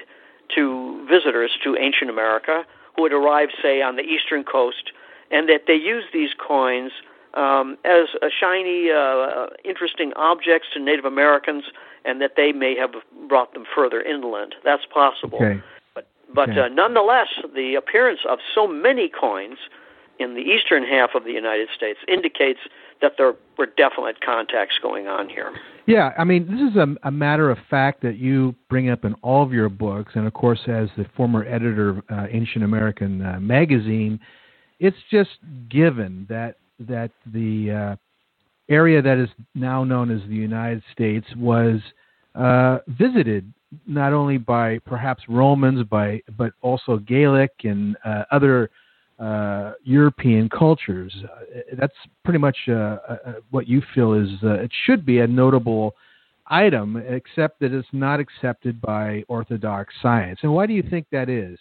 to visitors to ancient America who had arrived, say, on the eastern coast, and that they used these coins um, as a shiny, uh, interesting objects to Native Americans, and that they may have brought them further inland. That's possible. Okay. But, but okay. uh, nonetheless, the appearance of so many coins in the eastern half of the United States indicates that there were definite contacts going on here. Yeah, I mean, this is a, a matter of fact that you bring up in all of your books, and of course, as the former editor of uh, Ancient American uh, magazine, it's just given that that the uh, area that is now known as the United States was uh, visited not only by perhaps Romans, by but also Gaelic and uh, other uh, European cultures. Uh, that's pretty much uh, uh, what you feel is uh, it should be a notable item, except that it's not accepted by orthodox science. And why do you think that is?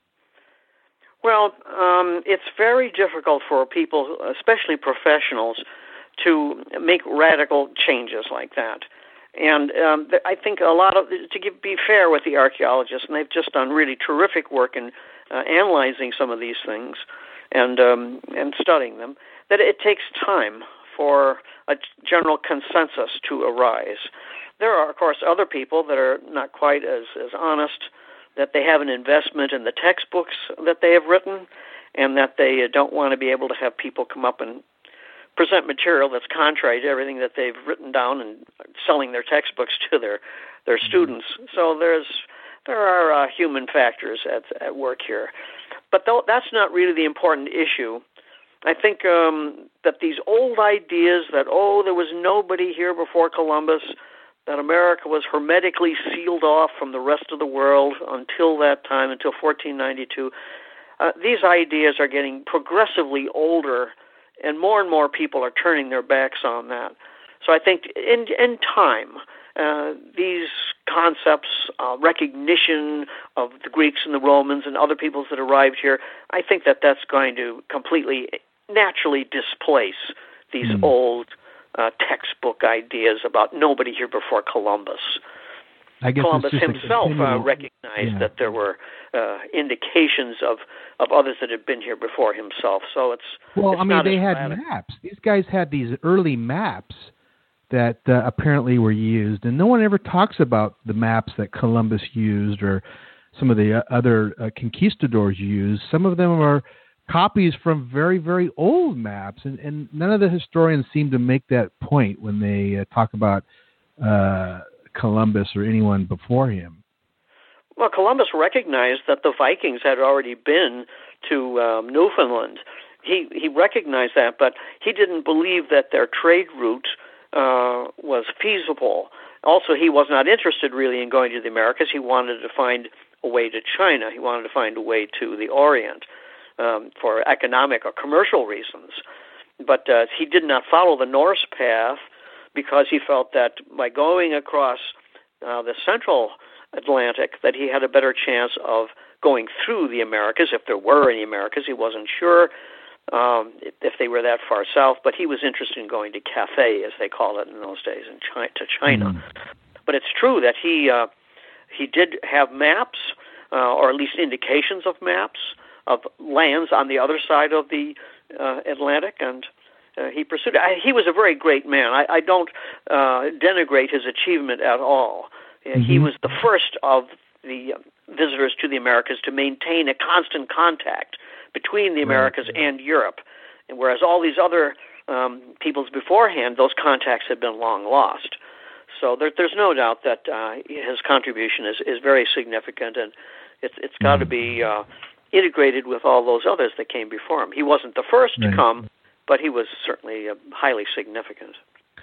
Well, um, it's very difficult for people, especially professionals, to make radical changes like that. And um, I think a lot of, to give, be fair with the archaeologists, and they've just done really terrific work in uh, analyzing some of these things and um, and studying them, that it takes time for a general consensus to arise. There are, of course, other people that are not quite as, as honest, that they have an investment in the textbooks that they have written, and that they don't want to be able to have people come up and present material that's contrary to everything that they've written down and selling their textbooks to their their students. So there's there are uh, human factors at at work here, but though, that's not really the important issue. I think um, that these old ideas that oh there was nobody here before Columbus, that America was hermetically sealed off from the rest of the world until that time, until fourteen ninety-two. Uh, these ideas are getting progressively older, and more and more people are turning their backs on that. So I think in in time, uh, these concepts, uh, recognition of the Greeks and the Romans and other peoples that arrived here, I think that that's going to completely, naturally displace these mm. old uh, textbook ideas about nobody here before Columbus. I guess Columbus himself uh, recognized yeah. that there were uh, indications of, of others that had been here before himself. So it's well, it's I mean, not they had dramatic. maps. These guys had these early maps that uh, apparently were used, and no one ever talks about the maps that Columbus used or some of the uh, other uh, conquistadors used. Some of them are copies from very, very old maps, and, and none of the historians seem to make that point when they uh, talk about uh, Columbus or anyone before him. Well, Columbus recognized that the Vikings had already been to um, Newfoundland. He he recognized that, but he didn't believe that their trade route uh, was feasible. Also, he was not interested really in going to the Americas. He wanted to find a way to China. He wanted to find a way to the Orient um, for economic or commercial reasons. But uh, he did not follow the Norse path because he felt that by going across uh, the central Atlantic that he had a better chance of going through the Americas, if there were any Americas. He wasn't sure um, if they were that far south, but he was interested in going to Cathay, as they called it in those days, in China, to China. Mm. But it's true that he uh, he did have maps, uh, or at least indications of maps, of lands on the other side of the uh, Atlantic, and uh, he pursued it. I, he was a very great man. I, I don't uh, denigrate his achievement at all. Mm-hmm. He was the first of the visitors to the Americas to maintain a constant contact between the Americas right. and Europe, and whereas all these other um, peoples beforehand, those contacts had been long lost. So there, there's no doubt that uh, his contribution is, is very significant, and it's it's got to be uh, integrated with all those others that came before him. He wasn't the first right. to come, but he was certainly uh, highly significant.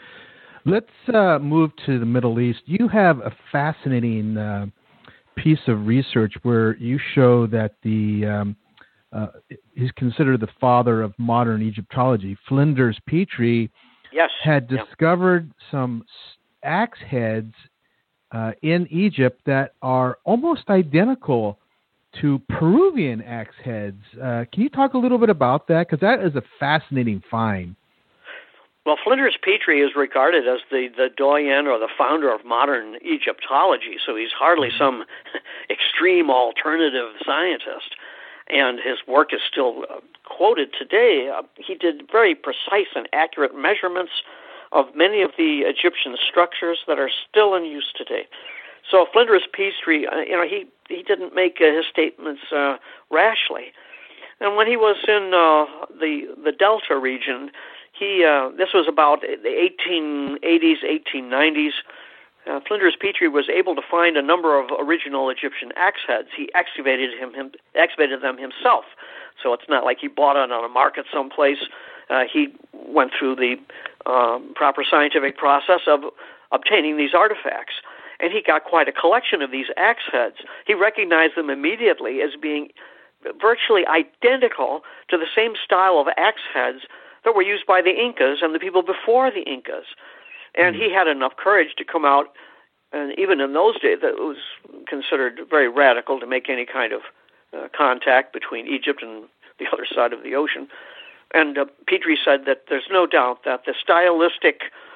Let's uh, move to the Middle East. You have a fascinating uh, piece of research where you show that the um, uh, he's considered the father of modern Egyptology. Flinders Petrie yes. had discovered yeah. some axe heads uh, in Egypt that are almost identical to Peruvian axe heads. Uh, can you talk a little bit about that? Because that is a fascinating find. Well, Flinders Petrie is regarded as the, the doyen or the founder of modern Egyptology, so he's hardly some extreme alternative scientist. And his work is still uh, quoted today. Uh, he did very precise and accurate measurements of many of the Egyptian structures that are still in use today. So Flinders Petrie, uh, you know, he, he didn't make uh, his statements uh, rashly. And when he was in uh, the the Delta region, he uh, this was about the eighteen eighties, eighteen nineties. Uh, Flinders Petrie was able to find a number of original Egyptian axe heads. He excavated him, him excavated them himself, so it's not like he bought it on a market someplace. Uh, he went through the um, proper scientific process of obtaining these artifacts, and he got quite a collection of these axe heads. He recognized them immediately as being virtually identical to the same style of axe heads that were used by the Incas and the people before the Incas. And he had enough courage to come out, and even in those days, that was considered very radical to make any kind of uh, contact between Egypt and the other side of the ocean. And uh, Petrie said that there's no doubt that the stylistic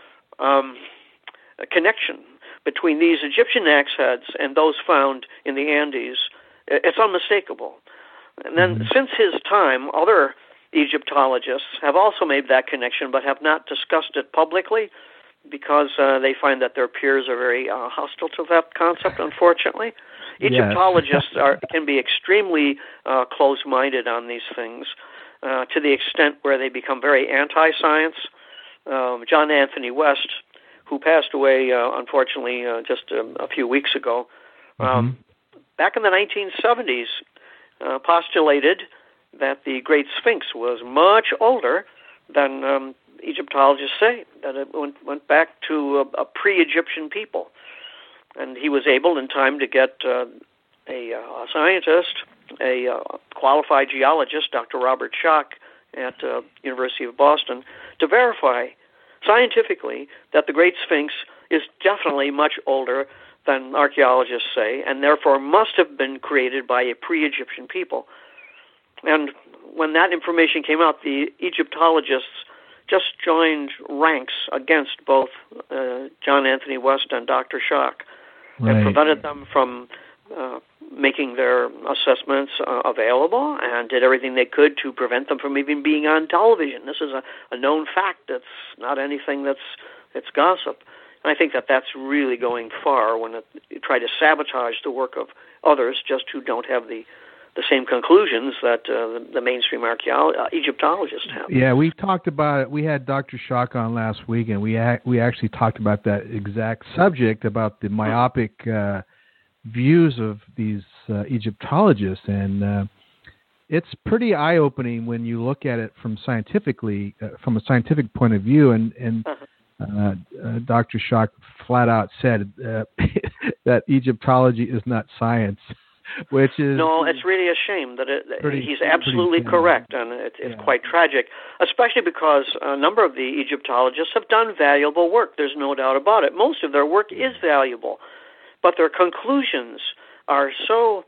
um, connection between these Egyptian axe heads and those found in the Andes, it's unmistakable. And then mm-hmm. since his time, other Egyptologists have also made that connection but have not discussed it publicly because uh, they find that their peers are very uh, hostile to that concept, unfortunately. Yes. Egyptologists are, can be extremely uh, close-minded on these things uh, to the extent where they become very anti-science. Um, John Anthony West, who passed away, uh, unfortunately, uh, just a, a few weeks ago, um, mm-hmm. back in the nineteen seventies, uh, postulated that the Great Sphinx was much older than um, Egyptologists say, that it went, went back to a, a pre-Egyptian people. And he was able in time to get uh, a, uh, a scientist, a uh, qualified geologist, Doctor Robert Schoch at uh, University of Boston, to verify scientifically that the Great Sphinx is definitely much older than archaeologists say, and therefore must have been created by a pre-Egyptian people. And when that information came out, the Egyptologists just joined ranks against both uh, John Anthony West and Doctor Schoch, right. and prevented them from uh, making their assessments uh, available, and did everything they could to prevent them from even being on television. This is a, a known fact. That's not anything that's it's gossip. And I think that that's really going far when it, you try to sabotage the work of others just who don't have the the same conclusions that uh, the, the mainstream archaeologists, uh, Egyptologists have. Yeah, we talked about it. We had Doctor Schoch on last week, and we a- we actually talked about that exact subject, about the myopic uh, views of these uh, Egyptologists, and uh, it's pretty eye-opening when you look at it from scientifically, uh, from a scientific point of view. And and uh, uh, Doctor Schoch flat out said uh, that Egyptology is not science. Which is no, it's really a shame that it, pretty, he's absolutely correct, and it, it's yeah. quite tragic, especially because a number of the Egyptologists have done valuable work. There's no doubt about it. Most of their work is valuable, but their conclusions are so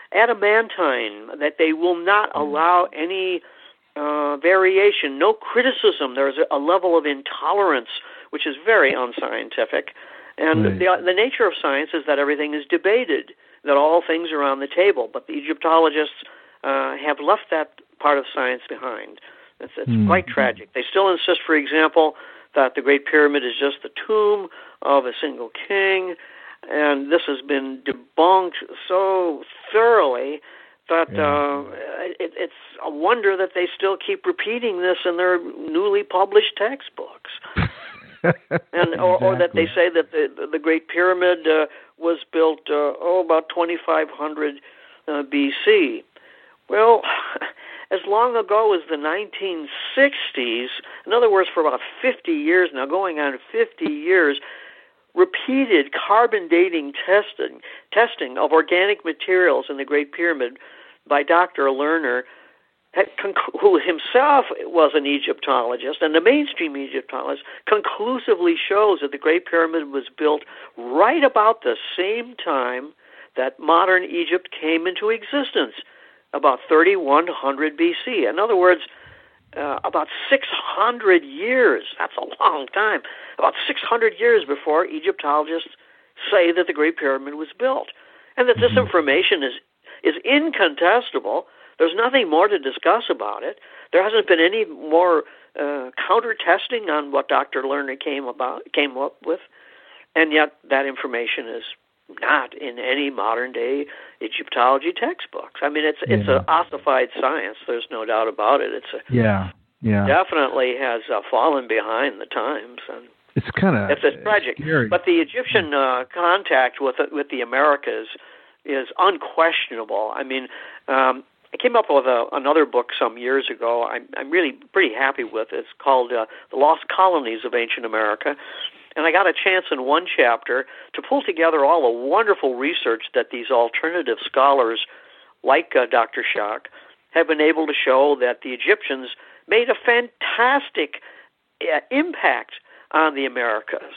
adamantine that they will not allow any uh, variation, no criticism. There's a level of intolerance which is very unscientific, and right. the the nature of science is that everything is debated, that all things are on the table, but the Egyptologists uh, have left that part of science behind. It's, it's mm. quite tragic. They still insist, for example, that the Great Pyramid is just the tomb of a single king, and this has been debunked so thoroughly that yeah. uh, it, it's a wonder that they still keep repeating this in their newly published textbooks. and or, exactly. or that they say that the, the Great Pyramid uh, was built, uh, oh, about twenty-five hundred uh, B C. Well, as long ago as the nineteen sixties, in other words, for about fifty years now, going on fifty years, repeated carbon dating testing, testing of organic materials in the Great Pyramid by Doctor Lerner, who himself was an Egyptologist, and the mainstream Egyptologist, conclusively shows that the Great Pyramid was built right about the same time that modern Egypt came into existence, about thirty-one hundred B C. In other words, uh, about six hundred years, that's a long time, about six hundred years before Egyptologists say that the Great Pyramid was built. And that this information is, is incontestable. There's nothing more to discuss about it. There hasn't been any more uh, counter-testing on what Doctor Lerner came about came up with, and yet that information is not in any modern-day Egyptology textbooks. I mean, it's yeah. it's an ossified science. There's no doubt about it. It's a, yeah, yeah, definitely has uh, fallen behind the times, and it's kind of it's, it's tragic. Scary. But the Egyptian uh, contact with with the Americas is unquestionable. I mean. Um, I came up with a, another book some years ago I'm, I'm really pretty happy with. It's called uh, The Lost Colonies of Ancient America. And I got a chance in one chapter to pull together all the wonderful research that these alternative scholars, like uh, Doctor Schoch, have been able to show that the Egyptians made a fantastic uh, impact on the Americas.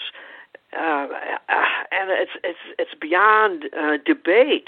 Uh, and it's it's it's beyond uh, debate.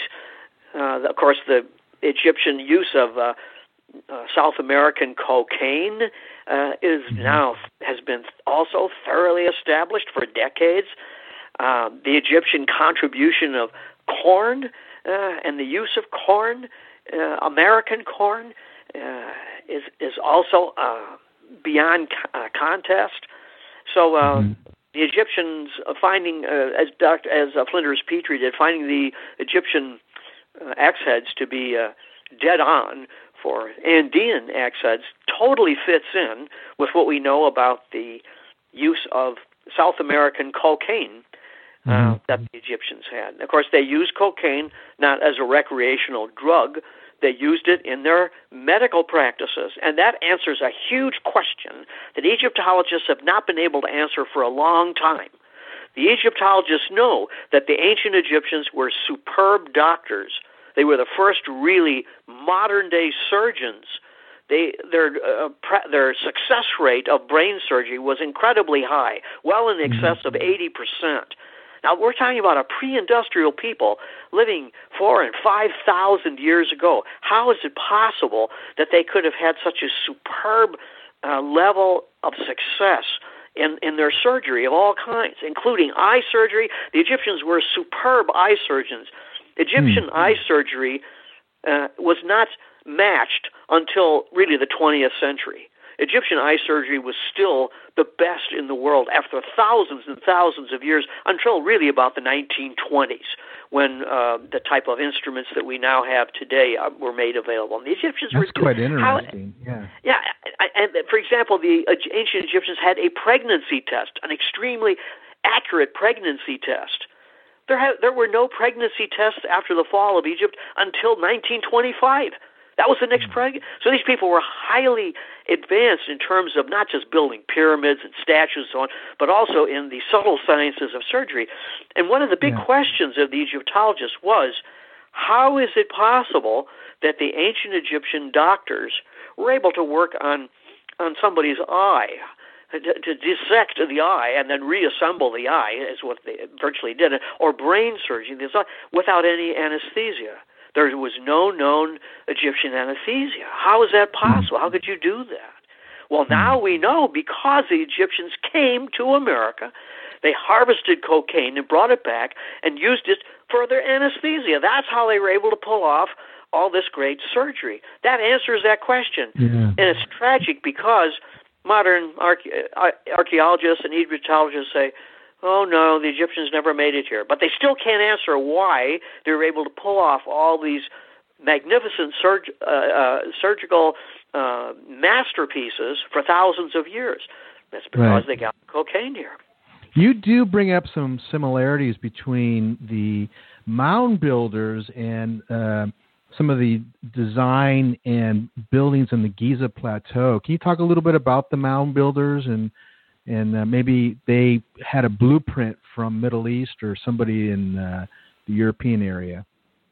Uh, of course, the Egyptian use of uh, uh, South American cocaine uh, is now has been also thoroughly established for decades. Uh, the Egyptian contribution of corn uh, and the use of corn, uh, American corn, uh, is is also uh, beyond uh, contest. So uh, mm-hmm. the Egyptians uh, finding, uh, as Doctor as uh, Flinders Petrie did, finding the Egyptian uh, axe heads to be uh, dead on for Andean axe heads totally fits in with what we know about the use of South American cocaine uh, mm-hmm. that the Egyptians had. And of course, they used cocaine not as a recreational drug. They used it in their medical practices. And that answers a huge question that Egyptologists have not been able to answer for a long time. The Egyptologists know that the ancient Egyptians were superb doctors. They were the first really modern-day surgeons. They, their, uh, pre- their success rate of brain surgery was incredibly high, well in excess of eighty percent. Now, we're talking about a pre-industrial people living four and five thousand years ago. How is it possible that they could have had such a superb uh, level of success in, in their surgery of all kinds, including eye surgery? The Egyptians were superb eye surgeons. Egyptian mm. eye surgery uh, was not matched until really the twentieth century. Egyptian eye surgery was still the best in the world after thousands and thousands of years until really about the nineteen twenties when uh, the type of instruments that we now have today uh, were made available. And the Egyptians That's were quite interesting. How, yeah. Yeah. And for example, the ancient Egyptians had a pregnancy test, an extremely accurate pregnancy test. There, ha- there were no pregnancy tests after the fall of Egypt until nineteen twenty-five. That was the next preg. So these people were highly advanced in terms of not just building pyramids and statues and so on, but also in the subtle sciences of surgery. And one of the big yeah. questions of the Egyptologists was, how is it possible that the ancient Egyptian doctors were able to work on on somebody's eye, to, to dissect the eye and then reassemble the eye, is what they virtually did, or brain surgery, without any anesthesia? There was no known Egyptian anesthesia. How is that possible? How could you do that? Well, now we know because the Egyptians came to America, they harvested cocaine and brought it back and used it for their anesthesia. That's how they were able to pull off all this great surgery. That answers that question. Yeah. And it's tragic because modern arche- archaeologists and Egyptologists say, oh, no, the Egyptians never made it here. But they still can't answer why they were able to pull off all these magnificent surg- uh, uh, surgical uh, masterpieces for thousands of years. That's because right. they got cocaine here. You do bring up some similarities between the mound builders and uh, some of the design and buildings in the Giza Plateau. Can you talk a little bit about the mound builders and And uh, maybe they had a blueprint from Middle East or somebody in uh, the European area?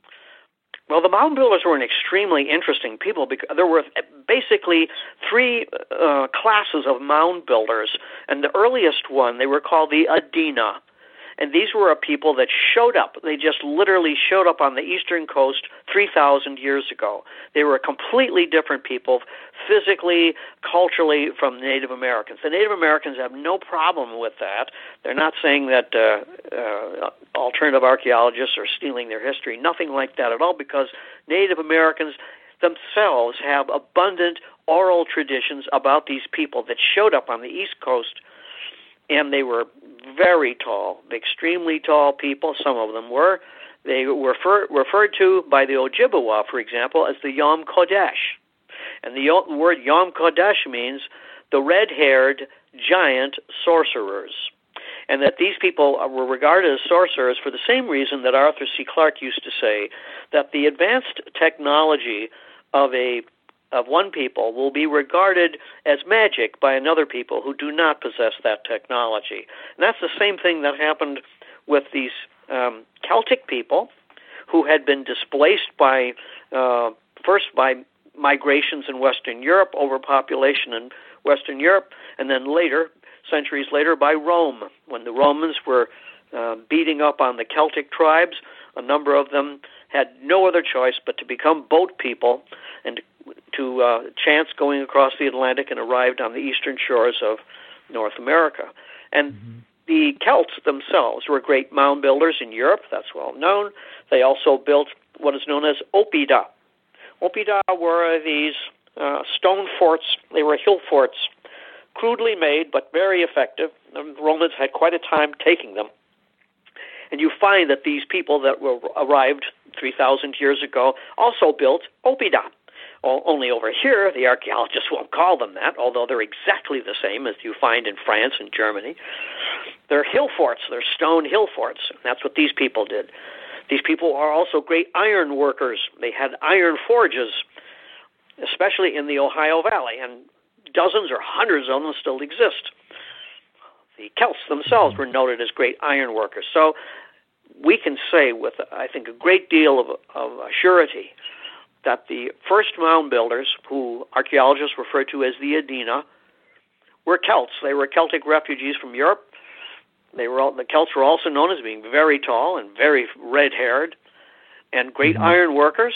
Well, the mound builders were an extremely interesting people because there were basically three uh, classes of mound builders. And the earliest one, they were called the Adena. And these were a people that showed up. They just literally showed up on the eastern coast three thousand years ago. They were completely different people, physically, culturally, from Native Americans. The Native Americans have no problem with that. They're not saying that uh, uh, alternative archaeologists are stealing their history. Nothing like that at all, because Native Americans themselves have abundant oral traditions about these people that showed up on the East Coast, and they were very tall, extremely tall people, some of them were. They were refer, referred to by the Ojibwa, for example, as the Yom Kodesh. And the word Yom Kodesh means the red-haired giant sorcerers. And that these people were regarded as sorcerers for the same reason that Arthur C. Clarke used to say, that the advanced technology of a of one people will be regarded as magic by another people who do not possess that technology. And that's the same thing that happened with these um, Celtic people who had been displaced by, uh, first by migrations in Western Europe, overpopulation in Western Europe, and then later centuries later by Rome. When the Romans were uh, beating up on the Celtic tribes, a number of them had no other choice but to become boat people and to uh, chance going across the Atlantic and arrived on the eastern shores of North America. And mm-hmm. the Celts themselves were great mound builders in Europe. That's well known. They also built what is known as oppida. Oppida were these uh, stone forts. They were hill forts, crudely made but very effective. The Romans had quite a time taking them. And you find that these people that were arrived three thousand years ago also built oppida. Only over here, the archaeologists won't call them that, although they're exactly the same as you find in France and Germany. They're hill forts. They're stone hill forts. And that's what these people did. These people are also great iron workers. They had iron forges, especially in the Ohio Valley, and dozens or hundreds of them still exist. The Celts themselves were noted as great iron workers. So we can say with, I think, a great deal of, of surety that the first mound builders, who archaeologists refer to as the Adena, were Celts. They were Celtic refugees from Europe. They were all, the Celts were also known as being very tall and very red-haired and great mm-hmm. iron workers.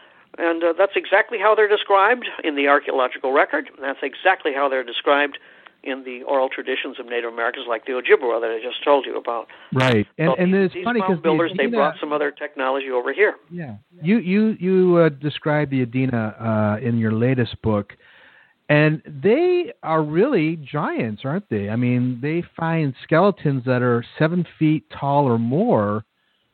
And uh, that's exactly how they're described in the archaeological record. That's exactly how they're described in the oral traditions of Native Americans, like the Ojibwa that I just told you about. Right, and so and these, it's funny because builders the they Adena, brought some other technology over here. Yeah, you you you uh, describe the Adena uh, in your latest book, and they are really giants, aren't they? I mean, they find skeletons that are seven feet tall or more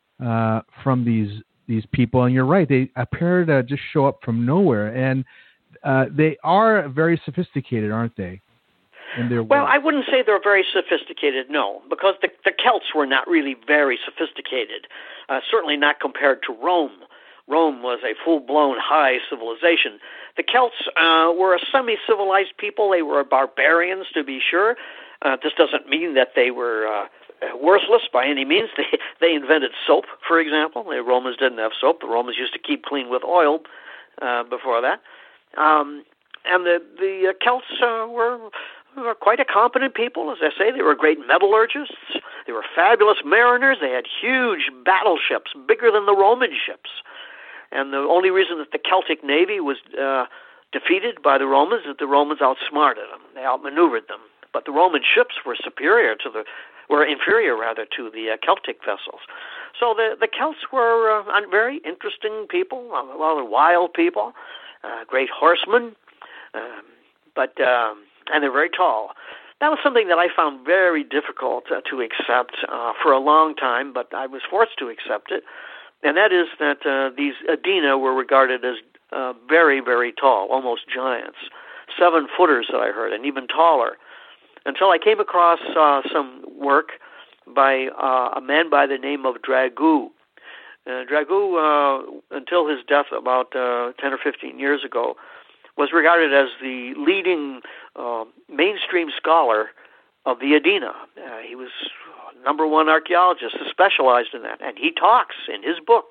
uh, from these these people, and you're right, they appear to just show up from nowhere, and uh, they are very sophisticated, aren't they? Well, I wouldn't say they're very sophisticated, no, because the, the Celts were not really very sophisticated, uh, certainly not compared to Rome. Rome was a full-blown high civilization. The Celts uh, were a semi-civilized people. They were barbarians, to be sure. Uh, this doesn't mean that they were uh, worthless by any means. They, they invented soap, for example. The Romans didn't have soap. The Romans used to keep clean with oil uh, before that. Um, and the, the uh, Celts uh, were... They were quite a competent people, as I say. They were great metallurgists. They were fabulous mariners. They had huge battleships, bigger than the Roman ships. And the only reason that the Celtic Navy was uh, defeated by the Romans is that the Romans outsmarted them. They outmaneuvered them. But the Roman ships were superior to the, were inferior rather to the uh, Celtic vessels. So the the Celts were uh, very interesting people, a lot of wild people, uh, great horsemen, um, but. Um, And they're very tall. That was something that I found very difficult uh, to accept uh, for a long time, but I was forced to accept it. And that is that uh, these Adena were regarded as uh, very, very tall, almost giants. Seven-footers that I heard, and even taller. Until I came across uh, some work by uh, a man by the name of Dragoo. Uh, Dragoo, uh, until his death about uh, ten or fifteen years ago, was regarded as the leading uh, mainstream scholar of the Adena. Uh, he was number one archaeologist who specialized in that, and he talks in his books.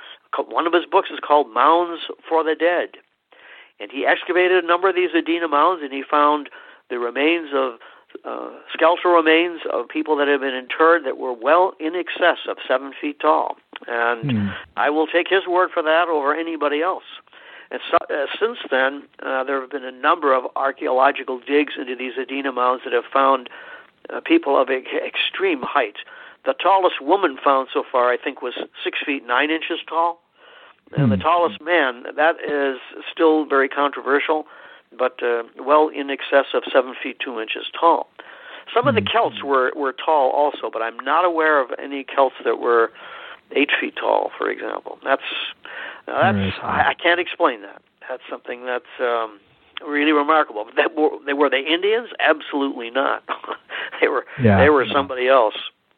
One of his books is called Mounds for the Dead, and he excavated a number of these Adena mounds, and he found the remains of uh, skeletal remains of people that had been interred that were well in excess of seven feet tall. And hmm. I will take his word for that over anybody else. And so, uh, since then, uh, there have been a number of archaeological digs into these Adena mounds that have found uh, people of a, extreme height. The tallest woman found so far, I think, was six feet nine inches tall. And mm. the tallest man, that is still very controversial, but uh, well in excess of seven feet two inches tall. Some mm. of the Celts were, were tall also, but I'm not aware of any Celts that were eight feet tall, for example. That's uh, that's I, I can't explain that. That's something that's um, really remarkable. But that were, they were they Indians? Absolutely not. they were yeah, they were yeah. somebody else.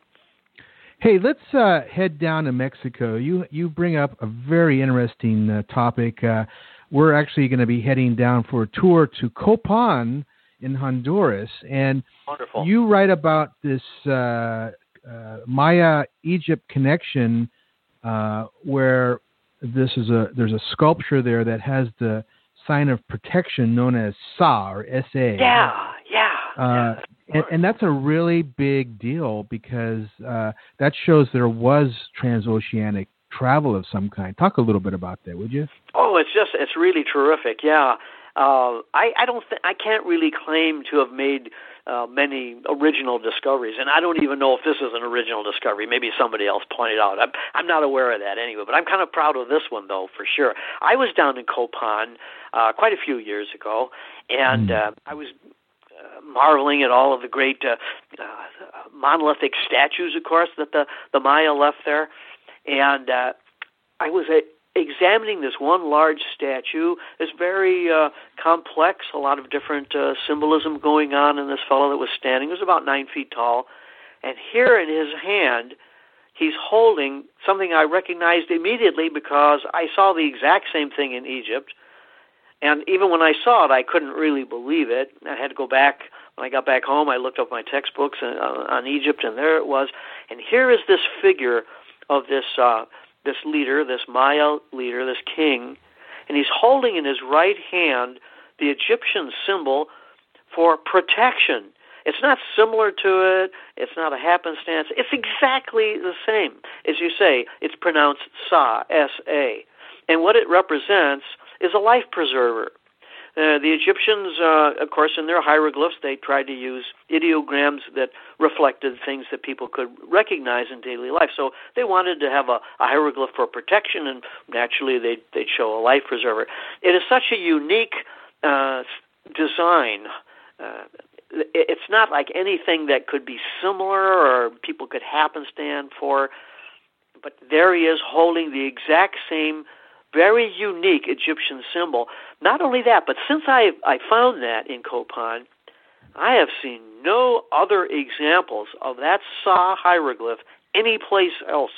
Hey, let's uh, head down to Mexico. You you bring up a very interesting uh, topic. Uh, we're actually going to be heading down for a tour to Copan in Honduras, and Wonderful. You write about this uh, uh, Maya-Egypt connection, uh, where this is a there's a sculpture there that has the sign of protection known as Sa or S A. Yeah, yeah. Uh, and, and that's a really big deal because uh, that shows there was transoceanic travel of some kind. Talk a little bit about that, would you? Oh, it's just, it's really terrific, yeah. Uh, I, I don't th- I can't really claim to have made uh, many original discoveries, and I don't even know if this is an original discovery. Maybe somebody else pointed out. I'm, I'm not aware of that anyway, but I'm kind of proud of this one, though, for sure. I was down in Copan uh, quite a few years ago, and mm. uh, I was uh, marveling at all of the great uh, uh, monolithic statues, of course, that the, the Maya left there, and uh, I was at examining this one large statue. It's very uh, complex, a lot of different uh, symbolism going on in this fellow that was standing. He was about nine feet tall. And here in his hand, he's holding something I recognized immediately because I saw the exact same thing in Egypt. And even when I saw it, I couldn't really believe it. I had to go back. When I got back home, I looked up my textbooks on, on Egypt, and there it was. And here is this figure of this uh, this leader, this Maya leader, this king, and he's holding in his right hand the Egyptian symbol for protection. It's not similar to it. It's not a happenstance. It's exactly the same. As you say, it's pronounced Sa, S A. And what it represents is a life preserver. Uh, the Egyptians, uh, of course, in their hieroglyphs, they tried to use ideograms that reflected things that people could recognize in daily life. So they wanted to have a, a hieroglyph for protection, and naturally they'd, they'd show a life preserver. It is such a unique uh, design. Uh, it's not like anything that could be similar or people could happenstance for, but there he is holding the exact same very unique Egyptian symbol. Not only that, but since I I found that in Copan, I have seen no other examples of that Sa hieroglyph anyplace else.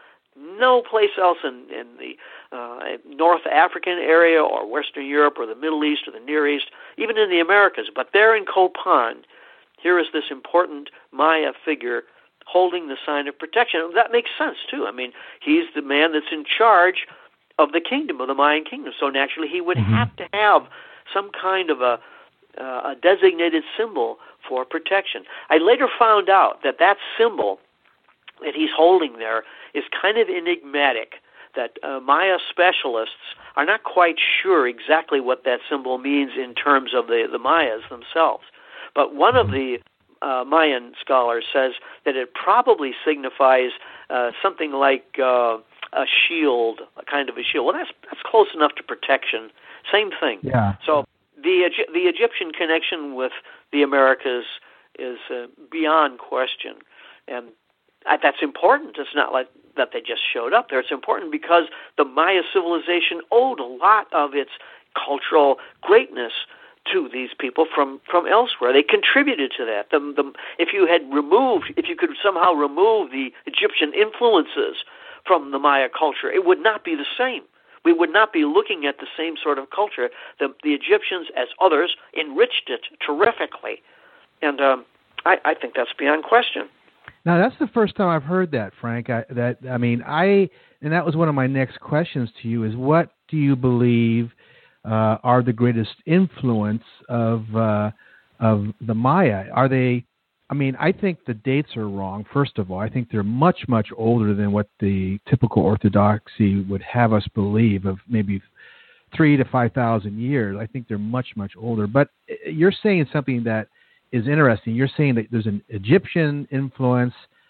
No place else in, in the uh, North African area or Western Europe or the Middle East or the Near East, even in the Americas. But there in Copan, here is this important Maya figure holding the sign of protection. And that makes sense, too. I mean, he's the man that's in charge of the kingdom, of the Mayan kingdom. So naturally he would mm-hmm. have to have some kind of a, uh, a designated symbol for protection. I later found out that that symbol that he's holding there is kind of enigmatic, that uh, Maya specialists are not quite sure exactly what that symbol means in terms of the, the Mayas themselves. But one of the uh, Mayan scholars says that it probably signifies uh, something like Uh, a shield, a kind of a shield. Well, that's that's close enough to protection. Same thing. Yeah. So the the Egyptian connection with the Americas is uh, beyond question, and uh, that's important. It's not like that they just showed up there. It's important because the Maya civilization owed a lot of its cultural greatness to these people from, from elsewhere. They contributed to that. The, the, if you had removed, if you could somehow remove the Egyptian influences from the Maya culture, it would not be the same. We would not be looking at the same sort of culture. The, the Egyptians, as others, enriched it terrifically. And um, I, I think that's beyond question. Now, that's the first time I've heard that, Frank. I, that I mean, I and that was one of my next questions to you is what do you believe uh, are the greatest influence of uh, of the Maya? Are they I mean, I think the dates are wrong, first of all. I think they're much, much older than what the typical orthodoxy would have us believe, of maybe three to five thousand years. I think they're much, much older. But you're saying something that is interesting. You're saying that there's an Egyptian influence.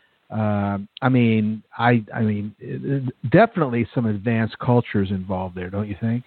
Uh, I mean, I, I mean, definitely some advanced cultures involved there, don't you think?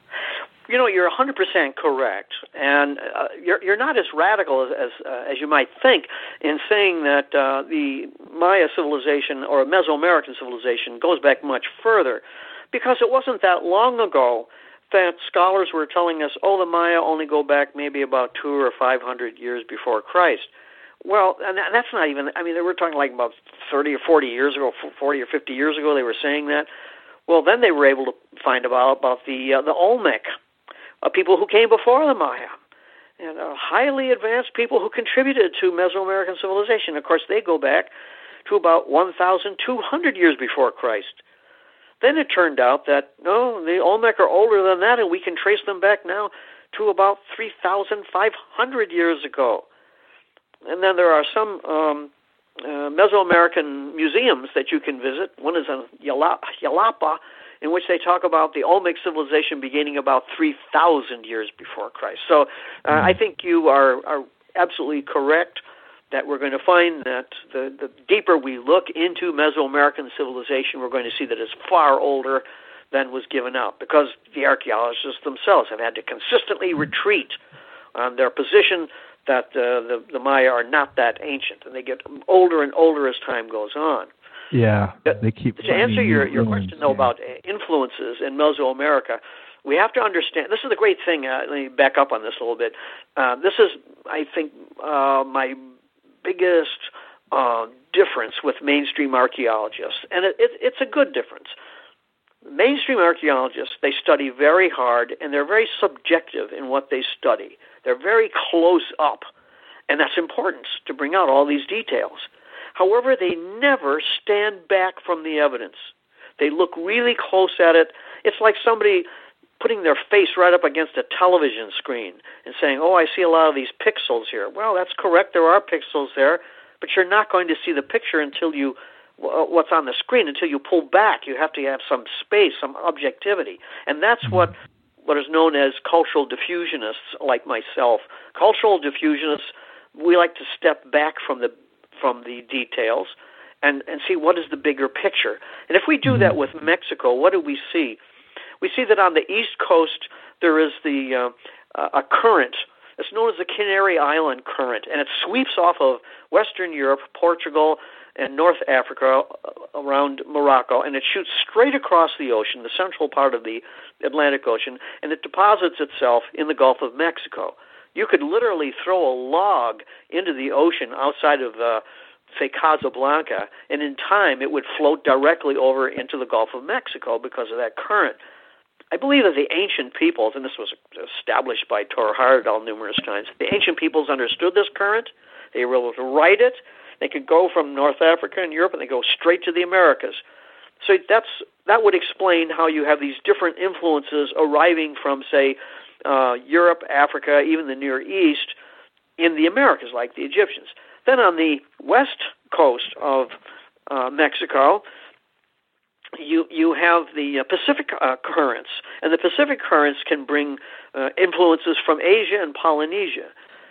You know, you're one hundred percent correct, and uh, you're you're not as radical as as, uh, as you might think in saying that uh, the Maya civilization or Mesoamerican civilization goes back much further, because it wasn't that long ago that scholars were telling us, oh, the Maya only go back maybe about two or five hundred years before Christ. Well, and that's not even, I mean, they were talking like about thirty or forty years ago, forty or fifty years ago they were saying that. Well, then they were able to find about, about the, uh, the Olmec, uh, people who came before the Maya, and uh, highly advanced people who contributed to Mesoamerican civilization. Of course, they go back to about one thousand two hundred years before Christ. Then it turned out that, no, the Olmec are older than that, and we can trace them back now to about three thousand five hundred years ago. and then there are some um, uh, Mesoamerican museums that you can visit. One is in Yalapa, in which they talk about the Olmec civilization beginning about three thousand years before Christ. So uh, mm. I think you are, are absolutely correct that we're going to find that the, the deeper we look into Mesoamerican civilization, we're going to see that it's far older than was given out, because the archaeologists themselves have had to consistently retreat on their position that uh, the, the Maya are not that ancient, and they get older and older as time goes on. Yeah, they keep. To answer your, your ruins, question, though, yeah. about influences in Mesoamerica, we have to understand, this is the great thing, uh, let me back up on this a little bit. Uh, this is, I think, uh, my biggest uh, difference with mainstream archaeologists, and it, it, it's a good difference. Mainstream archaeologists, they study very hard, and they're very subjective in what they study. They're very close up, and that's important to bring out all these details. However, they never stand back from the evidence. They look really close at it. It's like somebody putting their face right up against a television screen and saying, oh, I see a lot of these pixels here. Well, that's correct. There are pixels there, but you're not going to see the picture until you what's on the screen, until you pull back. You have to have some space, some objectivity. And that's what what is known as cultural diffusionists like myself. Cultural diffusionists, we like to step back from the from the details and, and see what is the bigger picture. And if we do that with Mexico, what do we see? We see that on the east coast there is the uh, a current. It's known as the Canary Island Current, and it sweeps off of Western Europe, Portugal, and North Africa around Morocco, and it shoots straight across the ocean, the central part of the Atlantic Ocean, and it deposits itself in the Gulf of Mexico. You could literally throw a log into the ocean outside of, uh, say, Casablanca, and in time it would float directly over into the Gulf of Mexico because of that current. I believe that the ancient peoples, and this was established by Thor Heyerdahl numerous times, the ancient peoples understood this current. They were able to write it. They could go from North Africa and Europe, and they go straight to the Americas. So that's that would explain how you have these different influences arriving from, say, uh, Europe, Africa, even the Near East, in the Americas, like the Egyptians. Then on the west coast of uh, Mexico, you you have the uh, Pacific uh, currents, and the Pacific currents can bring uh, influences from Asia and Polynesia.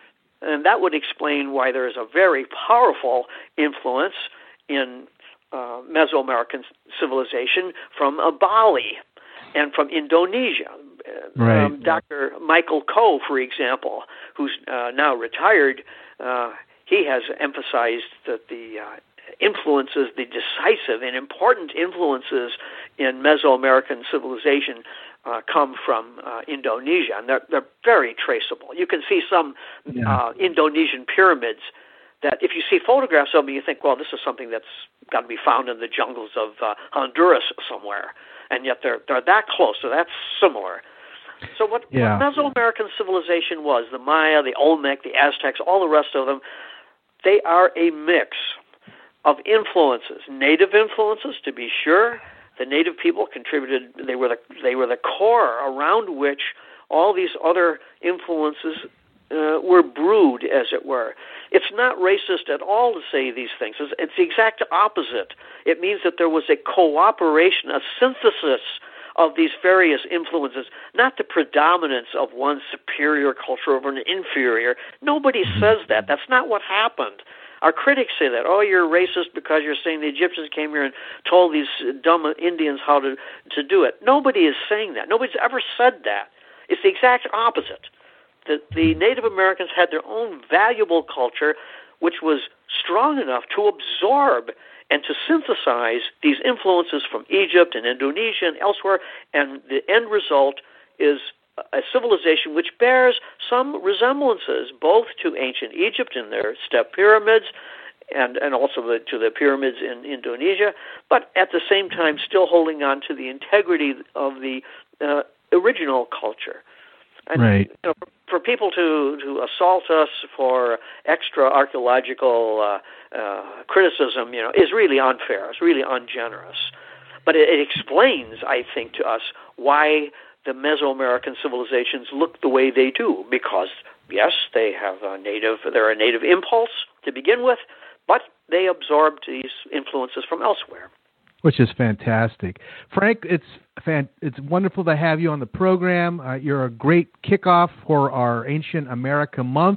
And that would explain why there is a very powerful influence in uh, Mesoamerican civilization from uh, Bali and from Indonesia. Right. Um, Doctor Michael Coe, for example, who's uh, now retired, uh, he has emphasized that the uh, influences, the decisive and important influences in Mesoamerican civilization Uh, come from uh, Indonesia, and they're, they're very traceable. You can see some yeah. uh, Indonesian pyramids that if you see photographs of them, you think, well, this is something that's got to be found in the jungles of uh, Honduras somewhere, and yet they're they're that close, so that's similar. So what, yeah. what Mesoamerican civilization was, the Maya, the Olmec, the Aztecs, all the rest of them, they are a mix of influences, native influences to be sure. The native people contributed. They were the they were the core around which all these other influences uh, were brewed, as it were. It's not racist at all to say these things. It's, it's the exact opposite. It means that there was a cooperation, a synthesis of these various influences, not the predominance of one superior culture over an inferior. Nobody says that. That's not what happened. Our critics say that, oh, you're racist because you're saying the Egyptians came here and told these dumb Indians how to, to do it. Nobody is saying that. Nobody's ever said that. It's the exact opposite. The, the Native Americans had their own valuable culture, which was strong enough to absorb and to synthesize these influences from Egypt and Indonesia and elsewhere, and the end result is a civilization which bears some resemblances both to ancient Egypt and their step pyramids and, and also the, to the pyramids in Indonesia, but at the same time still holding on to the integrity of the uh, original culture. And, right. You know, for, for people to, to assault us for extra archaeological uh, uh, criticism, you know, is really unfair. It's really ungenerous. But it, it explains, I think, to us why the Mesoamerican civilizations look the way they do, because yes, they have a native, they're a native impulse to begin with, but they absorbed these influences from elsewhere. Which is fantastic. Frank, it's fan- it's wonderful to have you on the program. Uh, you're a great kickoff for our Ancient America Month.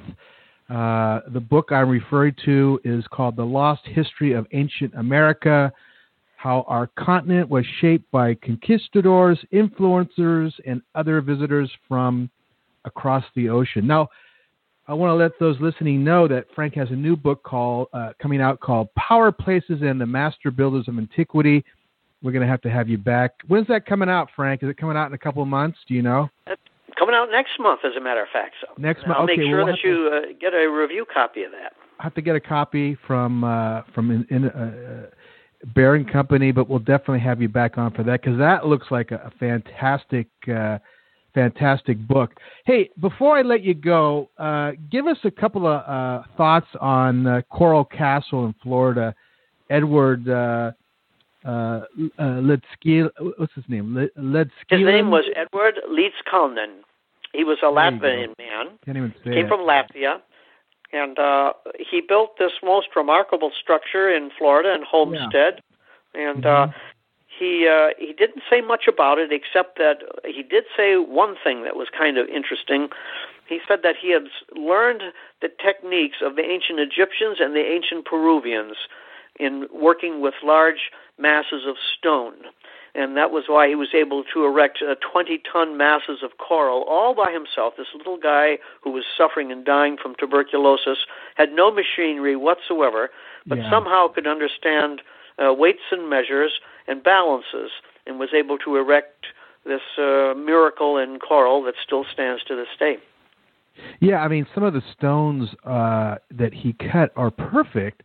Uh, the book I'm referring to is called The Lost History of Ancient America, How Our Continent Was Shaped by Conquistadors, Influencers, and Other Visitors from Across the Ocean. Now, I want to let those listening know that Frank has a new book called uh, coming out called Power Places and the Master Builders of Antiquity. We're going to have to have you back. When's that coming out, Frank? Is it coming out in a couple of months? Do you know? It's coming out next month, as a matter of fact. So next month. I'll okay, make sure we'll that you uh, get a review copy of that. I have to get a copy from uh, from in, in, uh, Barron Company, but we'll definitely have you back on for that because that looks like a, a fantastic. Uh, Fantastic book. Hey, before I let you go, uh, give us a couple of uh, thoughts on uh, Coral Castle in Florida. Edward uh, uh, uh, Leedskillen, what's his name? Leedskillen? His name was Edward Leedskillen. He was a Latvian man. Can't even say he came it. from Latvia, and uh, he built this most remarkable structure in Florida in Homestead, yeah. and. Mm-hmm. Uh, He uh, he didn't say much about it, except that he did say one thing that was kind of interesting. He said that he had learned the techniques of the ancient Egyptians and the ancient Peruvians in working with large masses of stone. And that was why he was able to erect uh, twenty-ton masses of coral all by himself. This little guy who was suffering and dying from tuberculosis had no machinery whatsoever, but yeah. somehow could understand uh, weights and measures and balances, and was able to erect this uh, miracle in coral that still stands to this day. Yeah, I mean, some of the stones uh, that he cut are perfect.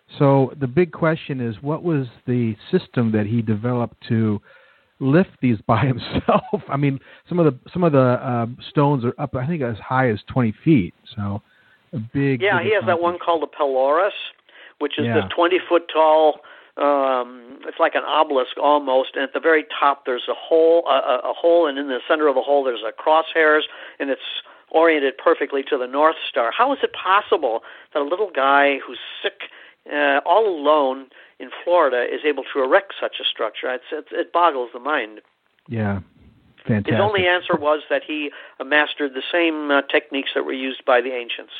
So the big question is, what was the system that he developed to lift these by himself? I mean, some of the some of the uh, stones are up, I think, as high as twenty feet. So a big. Yeah, big he has that one called the Pelorus, which is yeah. this twenty-foot tall. Um, it's like an obelisk almost, and at the very top there's a hole, a, a hole, and in the center of the hole there's a crosshairs, and it's oriented perfectly to the North Star. How is it possible that a little guy who's sick, uh, all alone in Florida, is able to erect such a structure? It's, it, it boggles the mind. Yeah, fantastic. His only answer was that he uh, mastered the same uh, techniques that were used by the ancients.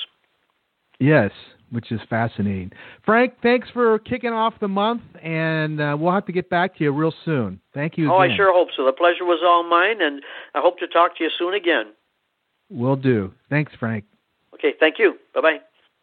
Yes, which is fascinating. Frank, thanks for kicking off the month, and uh, we'll have to get back to you real soon. Thank you Oh, again. I sure hope so. The pleasure was all mine, and I hope to talk to you soon again. Will do. Thanks, Frank. Okay, thank you. Bye-bye.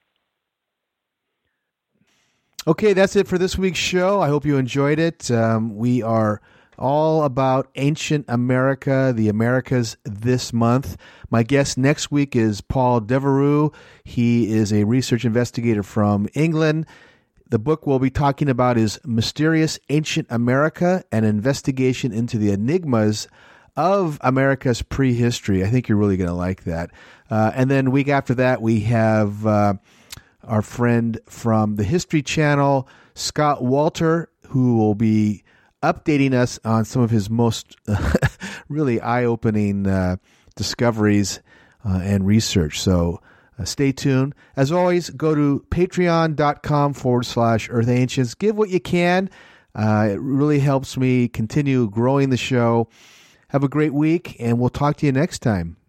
Okay, that's it for this week's show. I hope you enjoyed it. Um, we are all about ancient America, the Americas this month. My guest next week is Paul Devereux. He is a research investigator from England. The book we'll be talking about is Mysterious Ancient America, an investigation into the enigmas of America's prehistory. I think you're really going to like that. Uh, and then week after that, we have uh, our friend from the History Channel, Scott Walter, who will be updating us on some of his most uh, really eye-opening uh, discoveries uh, and research. So uh, stay tuned. As always, go to patreon.com forward slash Earth Ancients. Give what you can. Uh, it really helps me continue growing the show. Have a great week, and we'll talk to you next time.